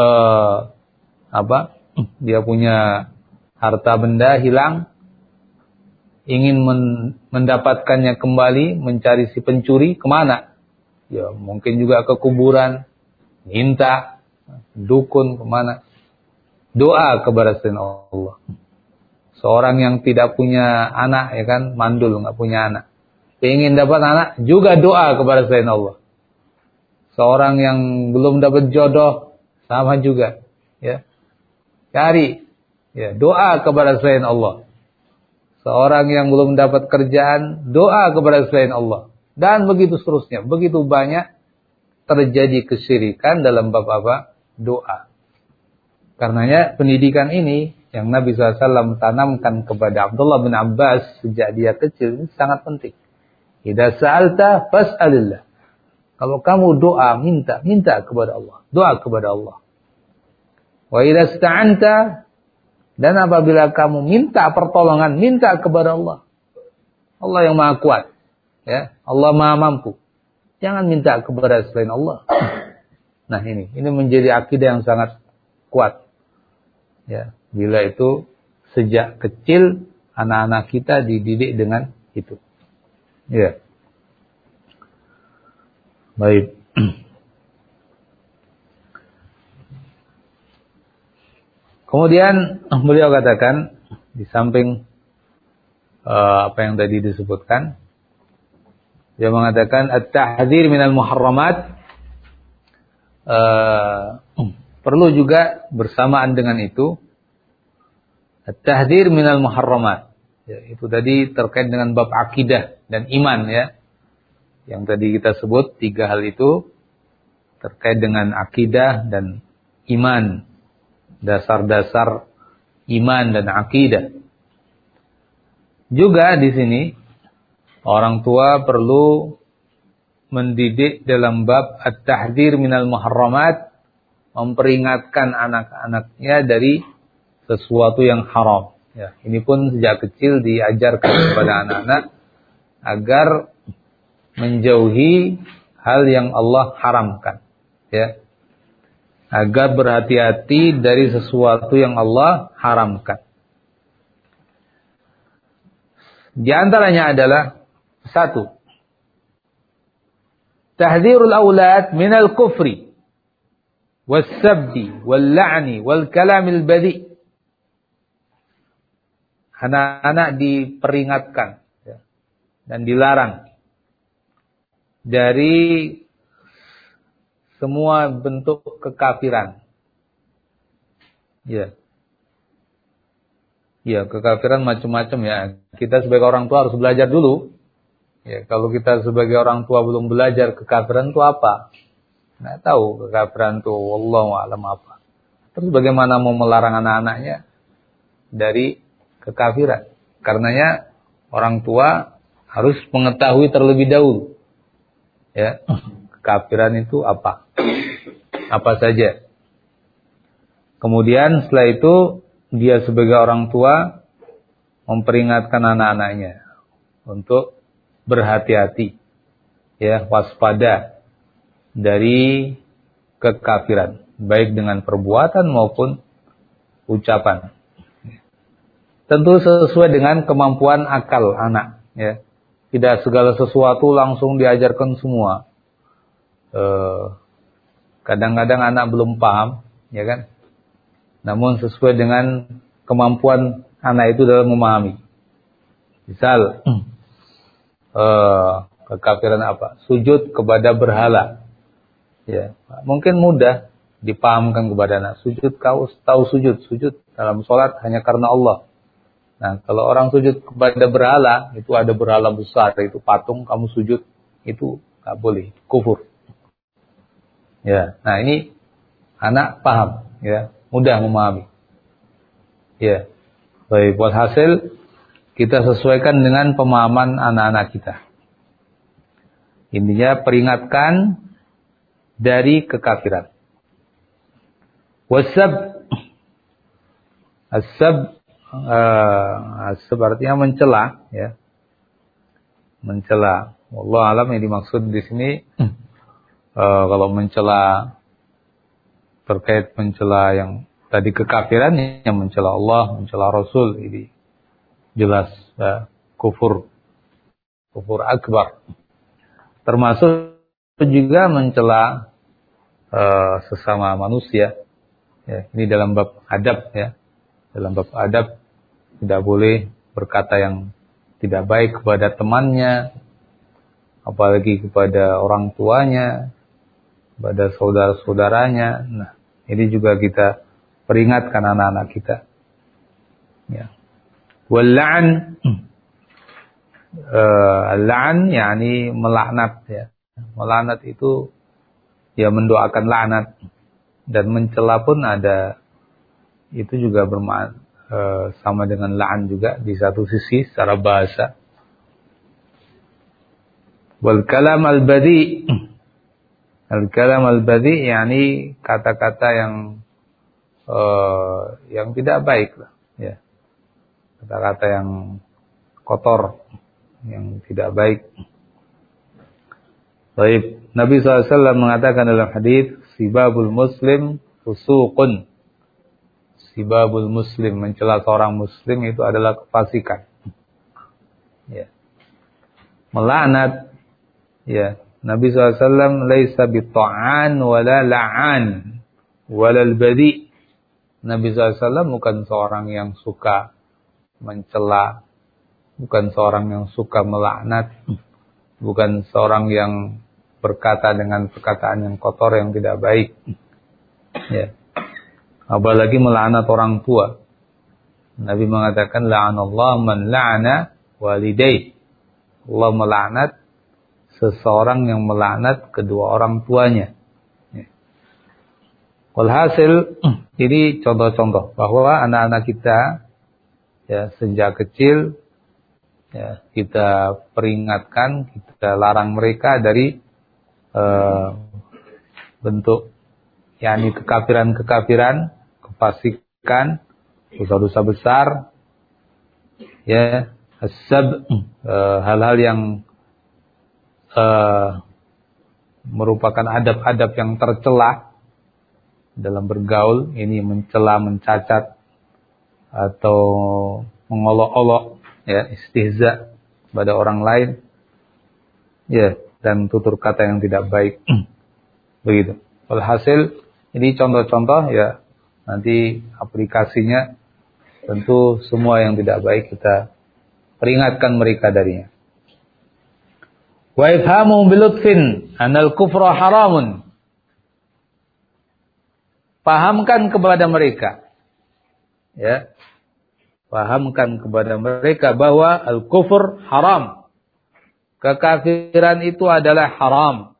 dia punya harta benda hilang, ingin mendapatkannya kembali, mencari si pencuri, kemana? Ya mungkin juga ke kuburan, minta, dukun, kemana? Doa kepada selain Allah. Seorang yang tidak punya anak, ya kan, mandul, nggak punya anak, ingin dapat anak, juga doa kepada selain Allah. Seorang yang belum dapat jodoh, sama juga, ya, cari, ya, doa kepada selain Allah. Seorang yang belum dapat kerjaan, doa kepada selain Allah. Dan begitu seterusnya. Begitu banyak terjadi kesyirikan dalam bab apa? Doa. Karenanya pendidikan ini yang Nabi SAW tanamkan kepada Abdullah bin Abbas sejak dia kecil ini sangat penting. Idza sa'alta fas'alillah. Kalau kamu doa, minta kepada Allah. Doa kepada Allah. Wa idza ista'anta, dan apabila kamu minta pertolongan, minta kepada Allah. Allah yang Maha Kuat, ya. Allah Maha Mampu. Jangan minta kepada selain Allah. Nah, ini menjadi akidah yang sangat kuat. Ya, bila itu sejak kecil anak-anak kita dididik dengan itu. Ya. Baik. Kemudian beliau katakan di samping apa yang tadi disebutkan, dia mengatakan at-tahdhir minal muharramat, perlu juga bersamaan dengan itu at-tahdhir minal muharramat. Ya, itu tadi terkait dengan bab akidah dan iman, ya. Yang tadi kita sebut 3 hal itu terkait dengan akidah dan iman, dasar-dasar iman dan akidah. Juga di sini orang tua perlu mendidik dalam bab at-tahdhir minal muharramat, memperingatkan anak-anaknya dari sesuatu yang haram. Ya, ini pun sejak kecil diajarkan kepada anak-anak agar menjauhi hal yang Allah haramkan, ya. Agar berhati-hati dari sesuatu yang Allah haramkan. Di antaranya adalah 1, tahdhirul aulad minal kufri was-sabbi wal-la'ni wal-kalamil badi'. Anak-anak diperingatkan, ya, dan dilarang dari semua bentuk kekafiran. Ya. Ya, kekafiran macam-macam, ya. Kita sebagai orang tua harus belajar dulu. Ya, kalau kita sebagai orang tua belum belajar kekafiran itu apa? Nggak tahu kekafiran itu wallahu a'lam apa. Terus bagaimana mau melarang anak-anaknya dari kekafiran? Karenanya orang tua harus mengetahui terlebih dahulu, ya, kekafiran itu apa? Apa saja. Kemudian setelah itu dia sebagai orang tua memperingatkan anak-anaknya untuk berhati-hati, ya, waspada dari kekafiran, baik dengan perbuatan maupun ucapan. Tentu sesuai dengan kemampuan akal anak, ya. Tidak segala sesuatu langsung diajarkan semua. Kadang-kadang anak belum paham, ya kan? Namun sesuai dengan kemampuan anak itu dalam memahami. Misal kekafiran apa? Sujud kepada berhala. Ya, mungkin mudah dipahamkan kepada anak. Sujud, kau tahu sujud dalam sholat hanya karena Allah. Nah, kalau orang sujud kepada berhala, itu ada berhala besar, itu patung, kamu sujud, itu nggak boleh, kufur. Ya, nah ini anak paham, ya, mudah memahami. Ya. Baik, walhasil kita sesuaikan dengan pemahaman anak-anak kita. Intinya peringatkan dari kekafiran. Wasab, asab artinya mencela, ya. Mencela. Wallahu alam yang dimaksud di sini kalau mencela terkait mencela yang tadi kekafiran, yang mencela Allah, mencela Rasul, ini jelas kufur akbar. Termasuk juga mencela sesama manusia. Ya, ini dalam bab adab, ya. Dalam bab adab tidak boleh berkata yang tidak baik kepada temannya, apalagi kepada orang tuanya, kepada saudara-saudaranya. Nah, ini juga kita peringatkan anak-anak kita. Ya. Wal-la'n, al-la'n yakni melaknat, ya. Melaknat itu ya mendoakan laknat, dan mencela pun ada, itu juga bermakna sama dengan la'an juga di satu sisi secara bahasa. Wal kalam al-badi, al-kalam al-badi yakni kata-kata yang tidak baik lah, ya. Kata-kata yang kotor, yang tidak baik. Baik, Nabi SAW mengatakan dalam hadis, sibabul muslim fusuqun. Sibabul muslim, mencela seorang muslim itu adalah kefasikan. Ya. Melaknat, ya. Nabi SAW laisa bitta'an wala la'an wala al-badi. Nabi SAW bukan seorang yang suka mencela, bukan seorang yang suka melaknat, bukan seorang yang berkata dengan perkataan yang kotor, yang tidak baik. Ya. Apalagi melaknat orang tua. Nabi mengatakan la'anallahu man la'ana walidayh. Allah melaknat seseorang yang melaknat kedua orang tuanya. Ya. Walhasil ini contoh-contoh bahwa anak-anak kita, ya, sejak kecil, ya, kita peringatkan, kita larang mereka dari bentuk yakni kekafiran, kefasikan, dosa-dosa besar, ya, asab, hal-hal yang merupakan adab-adab yang tercela dalam bergaul, ini mencela, mencacat atau mengolok-olok, ya, istihza pada orang lain, ya, dan tutur kata yang tidak baik. Begitu. Alhasil ini contoh-contoh, ya, nanti aplikasinya tentu semua yang tidak baik kita peringatkan mereka darinya. Wa ifhamu bilutfin anal kufra haramun. Pahamkan kepada mereka, ya, pahamkan kepada mereka bahwa al-kufur haram. Kekafiran itu adalah haram.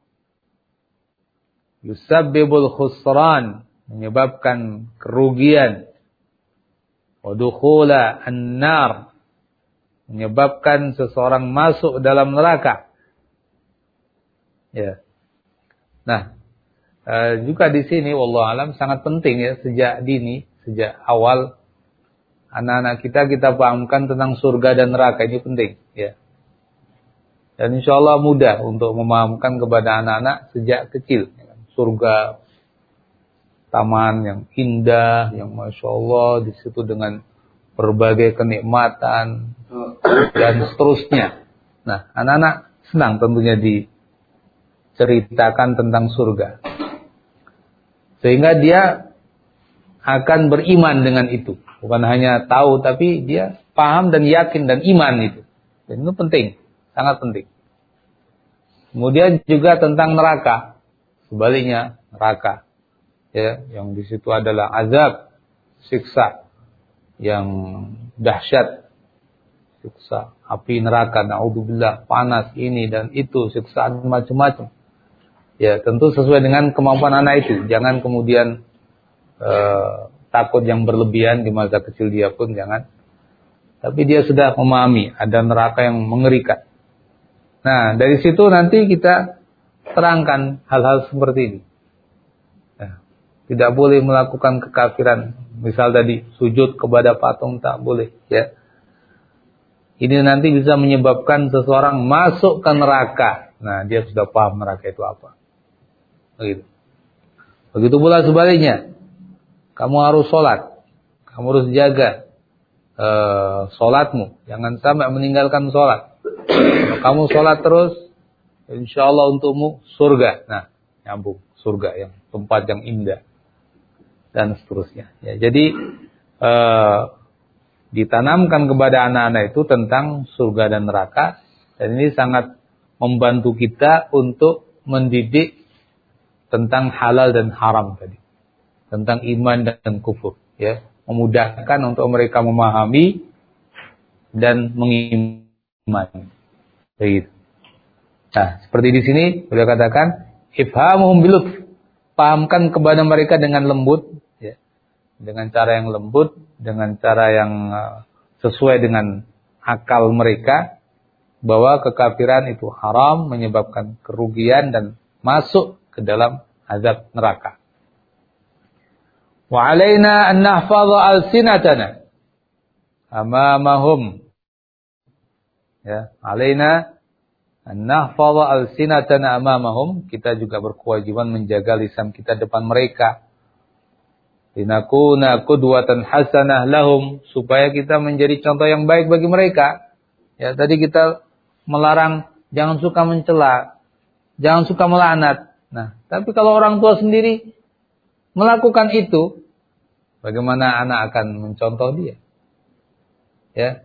Yusabbibul khusran, menyebabkan kerugian. Wa dukhula an-nar, menyebabkan seseorang masuk dalam neraka. Ya. Nah, juga di sini wallahu alam sangat penting, ya, sejak dini, sejak awal anak-anak kita pahamkan tentang surga dan neraka, ini penting, ya. Dan insyaallah mudah untuk memahamkan kepada anak-anak sejak kecil. Surga, taman yang indah, yang masya Allah, di situ dengan berbagai kenikmatan dan seterusnya. Nah, anak-anak senang tentunya diceritakan tentang surga, sehingga dia akan beriman dengan itu. Bukan hanya tahu, tapi dia paham dan yakin dan iman itu. Dan itu penting. Sangat penting. Kemudian juga tentang neraka. Sebaliknya, neraka, ya, yang di situ adalah azab, siksa yang dahsyat. Siksa api neraka, naudzubillah, panas ini dan itu, siksaan macam-macam. Ya, tentu sesuai dengan kemampuan anak itu. Jangan kemudian takut yang berlebihan di masa kecil dia pun jangan. Tapi dia sudah memahami ada neraka yang mengerikan. Nah, dari situ nanti kita terangkan hal-hal seperti ini. Nah, tidak boleh melakukan kekafiran. Misal tadi sujud kepada patung tak boleh, ya. Ini nanti bisa menyebabkan seseorang masuk ke neraka. Nah, dia sudah paham neraka itu apa. Begitu. Begitu pula sebaliknya. Kamu harus sholat. Kamu harus jaga sholatmu. Jangan sampai meninggalkan sholat. Kalau kamu sholat terus, insya Allah untukmu surga. Nah, nyambung. Surga yang tempat yang indah. Dan seterusnya. Ya, jadi ditanamkan kepada anak-anak itu tentang surga dan neraka. Dan ini sangat membantu kita untuk mendidik tentang halal dan haram tadi. Tentang iman dan kufur. Ya. Memudahkan untuk mereka memahami dan mengimani. Begitu. Nah, seperti di sini beliau katakan, ifhamuhum bilutf. Pahamkan kepada mereka dengan lembut, ya. Dengan cara yang lembut, dengan cara yang sesuai dengan akal mereka, bahwa kekafiran itu haram, menyebabkan kerugian dan masuk ke dalam azab neraka. Wa alaina an nahfadha alsinatana amamahum. Ya, alaina an nahfadha alsinatana amamahum. Kita juga berkewajiban menjaga lisan kita depan mereka. Linakuna qudwatan hasanah lahum, supaya kita menjadi contoh yang baik bagi mereka. Ya, tadi kita melarang jangan suka mencela, jangan suka melaknat. Nah, tapi kalau orang tua sendiri melakukan itu, bagaimana anak akan mencontoh dia? Ya.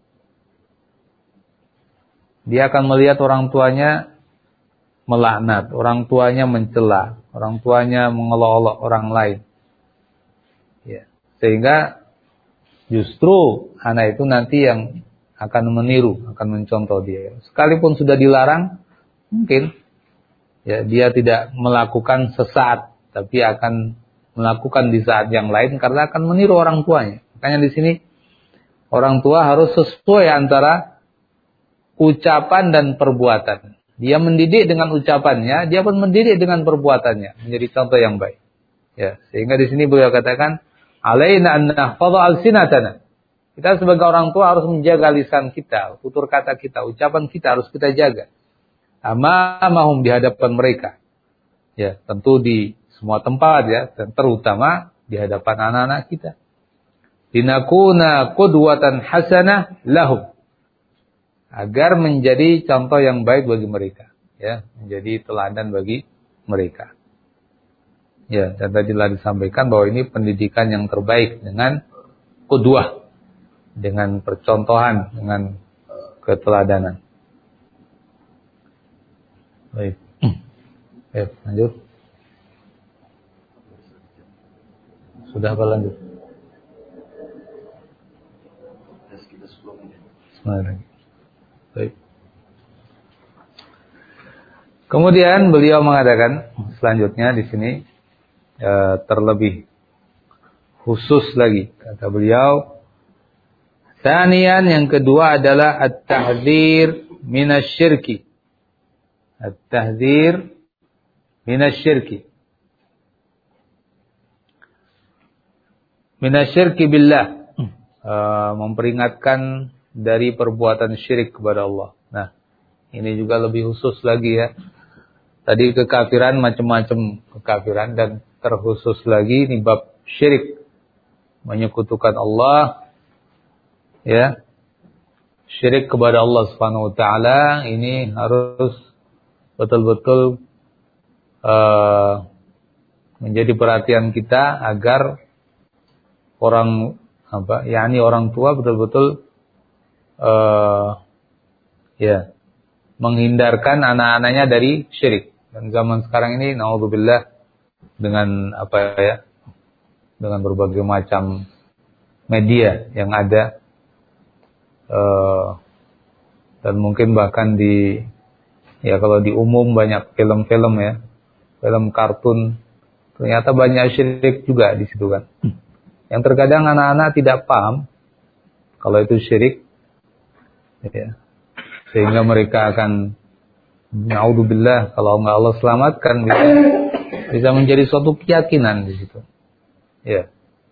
Dia akan melihat orang tuanya melaknat, orang tuanya mencela, orang tuanya mengolok-olok orang lain. Ya. Sehingga justru anak itu nanti yang akan meniru, akan mencontoh dia. Sekalipun sudah dilarang, mungkin ya dia tidak melakukan sesaat, tapi akan melakukan di saat yang lain karena akan meniru orang tuanya. Makanya di sini orang tua harus sesuai antara ucapan dan perbuatan. Dia mendidik dengan ucapannya, dia pun mendidik dengan perbuatannya, menjadi contoh yang baik. Ya, sehingga di sini beliau katakan, alaina an nahfadha alsinatana. Kita sebagai orang tua harus menjaga lisan kita, tutur kata kita, ucapan kita harus kita jaga. Amamahum, di hadapan mereka. Ya, tentu di semua tempat ya, dan terutama di hadapan anak-anak kita. Linakuna qudwatan hasanah lahum. Agar menjadi contoh yang baik bagi mereka, ya, menjadi teladan bagi mereka. Ya, dan tadi telah disampaikan bahwa ini pendidikan yang terbaik dengan qudwah, dengan percontohan, dengan keteladanan. Baik. Baik, lanjut. Sudah apa lanjut? Sebenarnya. Baik. Kemudian beliau mengatakan selanjutnya di sini terlebih khusus lagi, kata beliau, tsaniyan, yang kedua adalah at-tahdzir minasyirki. At-tahdzir minasyirki. Minasyirki billah, memperingatkan dari perbuatan syirik kepada Allah. Nah, ini juga lebih khusus lagi ya. Tadi kekafiran, macam-macam kekafiran, dan terkhusus lagi ini bab syirik, menyekutukan Allah, ya, syirik kepada Allah Subhanahu Wa Taala. Ini harus betul-betul menjadi perhatian kita agar orang orang tua betul-betul ya, menghindarkan anak-anaknya dari syirik. Dan zaman sekarang ini naudzubillah dengan dengan berbagai macam media yang ada, dan mungkin bahkan kalau di umum banyak film-film ya, film kartun, ternyata banyak syirik juga di situ kan. Yang terkadang anak-anak tidak paham kalau itu syirik, ya. Sehingga mereka akan naudzubillah, kalau nggak Allah selamatkan, bisa menjadi suatu keyakinan di situ. Ya.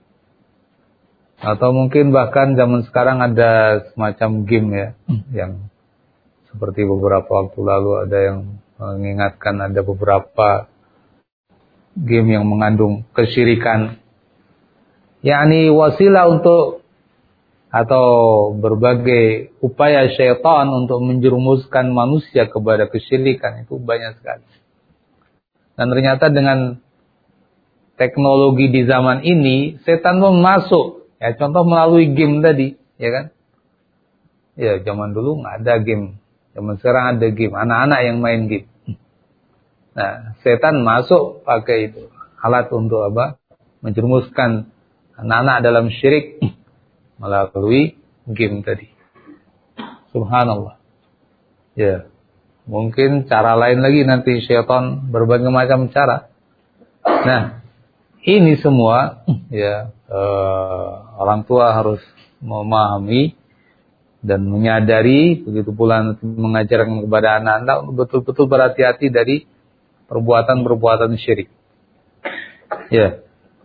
Atau mungkin bahkan zaman sekarang ada semacam game ya, yang seperti beberapa waktu lalu ada yang mengingatkan ada beberapa game yang mengandung kesyirikan. Yakni wasilah untuk atau berbagai upaya syaitan untuk menjerumuskan manusia kepada kesyirikan itu banyak sekali. Dan ternyata dengan teknologi di zaman ini, setan pun masuk. Ya, contoh melalui game tadi, ya kan? Ya, zaman dulu nggak ada game. Zaman sekarang ada game. Anak-anak yang main game. Nah, setan masuk pakai itu. Alat untuk apa? Menjerumuskan anak-anak dalam syirik melalui game tadi. Subhanallah. Ya. Mungkin cara lain lagi nanti syaitan berbagai macam cara. Nah, ini semua ya orang tua harus memahami dan menyadari, begitu pula mengajarkan kepada anak-anak untuk betul-betul berhati-hati dari perbuatan-perbuatan syirik. Ya.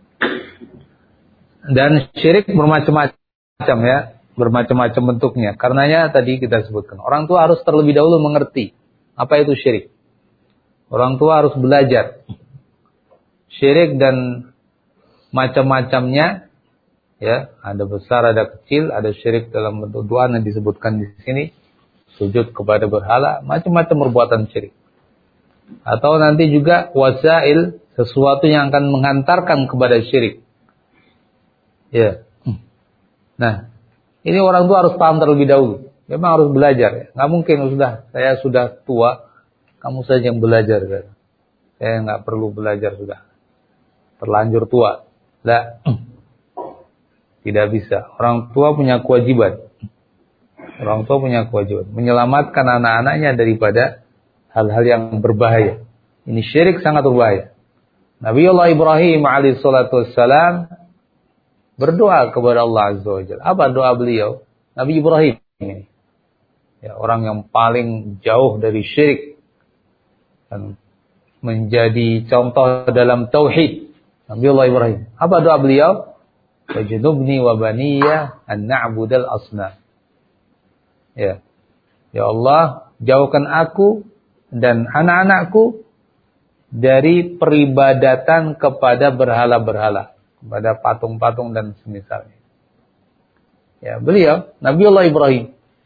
Dan syirik bermacam-macam ya, bermacam-macam bentuknya. Karenanya tadi kita sebutkan, orang tua harus terlebih dahulu mengerti apa itu syirik. Orang tua harus belajar syirik dan macam-macamnya, ya, ada besar, ada kecil, ada syirik dalam bentuk doa yang disebutkan di sini, sujud kepada berhala, macam-macam perbuatan syirik. Atau nanti juga wasail, sesuatu yang akan mengantarkan kepada syirik. Ya. Nah, ini orang tua harus paham terlebih dahulu. Memang harus belajar. Ya. Nggak mungkin saya sudah tua, kamu saja yang belajar. Kan? Saya nggak perlu belajar sudah. Terlanjur tua. Lah, tidak bisa. Orang tua punya kewajiban. Orang tua punya kewajiban menyelamatkan anak-anaknya daripada hal-hal yang berbahaya. Ini syirik sangat berbahaya. Nabi Allah Ibrahim alaihissalatu wassalam berdoa kepada Allah Azza wa Jalla. Apa doa beliau? Nabi Ibrahim ini, ya, orang yang paling jauh dari syirik dan menjadi contoh dalam tauhid. Nabi Allah Ibrahim. Apa doa beliau? Wajnubni wa baniya an na'budal asnam. Ya. Ya Allah, jauhkan aku dan anak-anakku dari peribadatan kepada berhala-berhala, kepada patung-patung dan semisalnya. Ya, beliau Nabi Allah Ibrahim.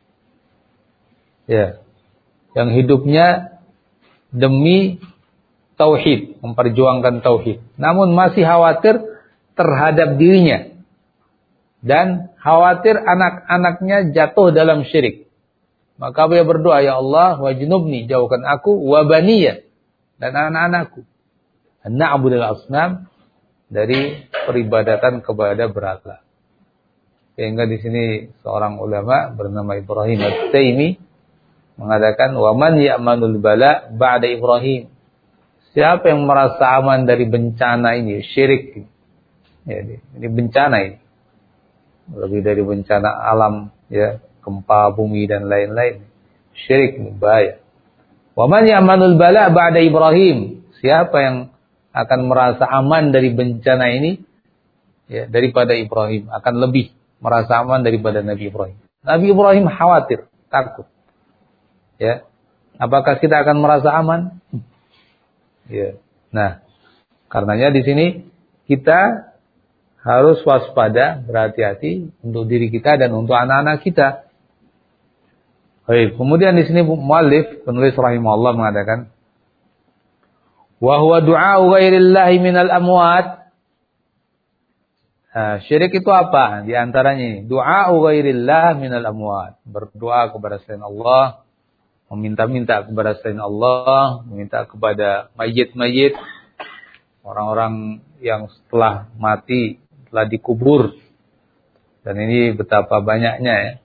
Ya. Yang hidupnya demi tauhid, memperjuangkan tauhid. Namun masih khawatir terhadap dirinya dan khawatir anak-anaknya jatuh dalam syirik. Maka beliau berdoa, ya Allah, wajnubni, jauhkan aku, wa baniya, dan anak-anakku, na'budul asnam, dari peribadatan kepada berhala. Sehingga di sini seorang ulama bernama Ibrahim At-Taimi mengatakan, wa man ya'manul bala ba'da Ibrahim. Siapa yang merasa aman dari bencana ini, syirik ini. Ya, ini bencana ini. Lebih dari bencana alam, ya, gempa bumi dan lain-lain. Syirik ini bahaya. Wa man ya'manul bala ba'da Ibrahim. Siapa yang akan merasa aman dari bencana ini, ya, daripada Ibrahim, akan lebih merasa aman daripada Nabi Ibrahim. Nabi Ibrahim khawatir, takut. Ya. Apakah kita akan merasa aman? Ya. Nah, karenanya di sini kita harus waspada, berhati-hati untuk diri kita dan untuk anak-anak kita. Baik, kemudian di sini muallif penulis rahimahullah mengatakan, wa huwa du'a'u ghairillahi minal amwat. Nah, syirik itu apa? Di antaranya ini, du'a'u ghairillah minal amwat. Berdoa kepada selain Allah, meminta-minta kepada selain Allah, meminta kepada mayit-mayit, orang-orang yang setelah mati telah dikubur. Dan ini betapa banyaknya ya.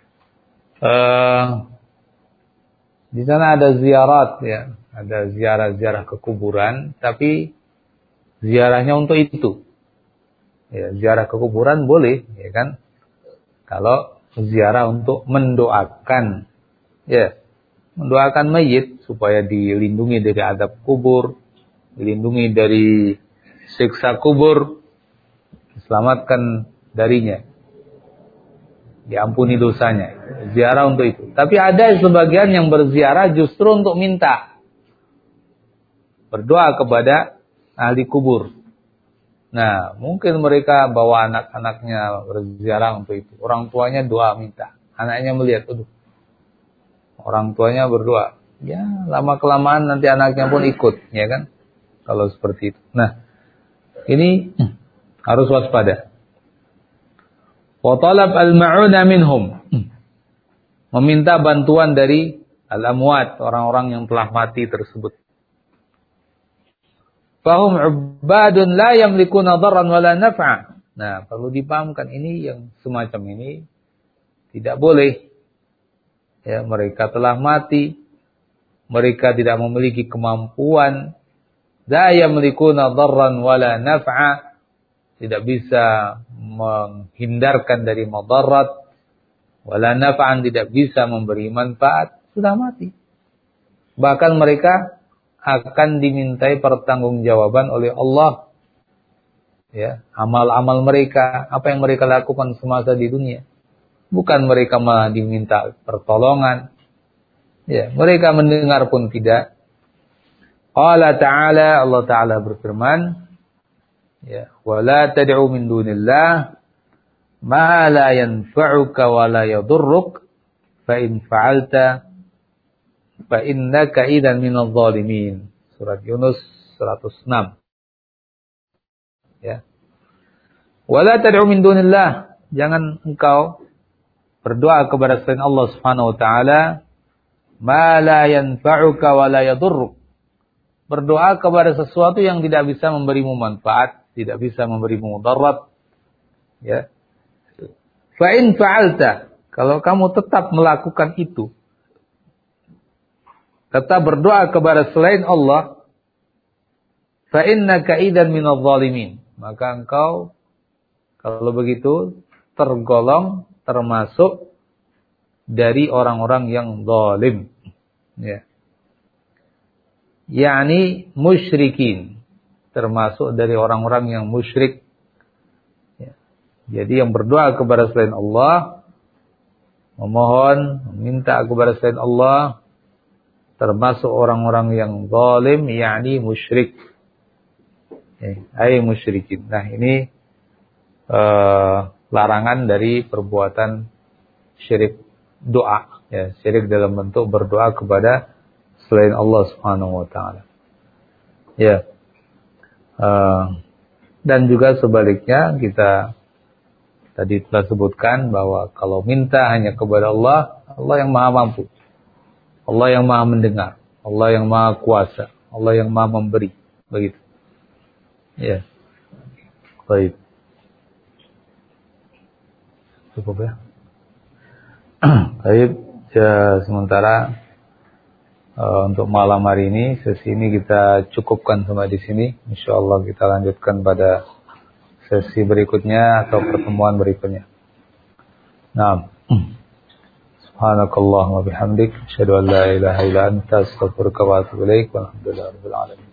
Di sana ada ziarat ya, ada ziarah-ziarah ke kuburan, tapi ziarahnya untuk itu. Ya, ziarah ke kuburan boleh, ya kan? Kalau ziarah untuk mendoakan, ya, mendoakan mayit supaya dilindungi dari azab kubur, dilindungi dari siksa kubur, diselamatkan darinya, diampuni dosanya. Ziarah untuk itu. Tapi ada sebagian yang berziarah justru untuk minta, berdoa kepada ahli kubur. Nah, mungkin mereka bawa anak-anaknya berziarah untuk itu. Orang tuanya doa minta. Anaknya melihat, orang tuanya berdoa. Ya, lama-kelamaan nanti anaknya pun ikut, ya kan? Kalau seperti itu. Nah, ini harus waspada. Wa talab al-ma'una minhum. Meminta bantuan dari al-amwat, orang-orang yang telah mati tersebut. Fahum ubadun la yamlikuna dharran wala naf'a. Nah, perlu dipahamkan ini yang semacam ini tidak boleh. Ya, mereka telah mati. Mereka tidak memiliki kemampuan. La yamlikuna dharran wala naf'a. Tidak bisa menghindarkan dari madarat. Wala naf'an, tidak bisa memberi manfaat. Sudah mati. Bahkan mereka akan dimintai pertanggungjawaban oleh Allah, ya, amal-amal mereka, apa yang mereka lakukan semasa di dunia. Bukan mereka malah diminta pertolongan, ya, mereka mendengar pun tidak. Allah Ta'ala berfirman, ya, wala tad'u min dunillah ma la yanfa'uka wa la yadurruk fa in fa'alta fa innaka idzan minadh dhalimin. Surat Yunus 106. Ya. Wala tad'u min dunillah, jangan engkau berdoa kepada selain Allah Subhanahu wa taala ma la yanfa'uka wa la yadurruk. Berdoa kepada sesuatu yang tidak bisa memberimu manfaat, tidak bisa memberimu mudarat. Ya. Fa in fa'alta, kalau kamu tetap melakukan itu, tetap berdoa kepada selain Allah, fa innaka idzan minadh dhalimin, maka engkau kalau begitu tergolong, termasuk dari orang-orang yang zalim, ya. Yani musyrikin, termasuk dari orang-orang yang musyrik, ya. Jadi yang berdoa kepada selain Allah, memohon, meminta kepada selain Allah, termasuk orang-orang yang zalim, yakni musyrik. Ai musyrikin. Nah, ini larangan dari perbuatan syirik doa, ya, syirik dalam bentuk berdoa kepada selain Allah Subhanahu wa taala. Ya. Dan juga sebaliknya, kita tadi telah sebutkan bahwa kalau minta hanya kepada Allah, Allah yang Maha mampu. Allah yang Maha mendengar, Allah yang Maha kuasa, Allah yang Maha memberi, begitu. Ya. Baik. Cukup ya. Baik, ya, sementara untuk malam hari ini, sesi ini kita cukupkan sampai di sini. Insyaallah kita lanjutkan pada sesi berikutnya atau pertemuan berikutnya. Nah. Subhanakallahumma bihamdik, asyhadu an la ilaha illa anta, astaghfiruka wa atubu ilaik, walhamdulillahi rabbil alamin.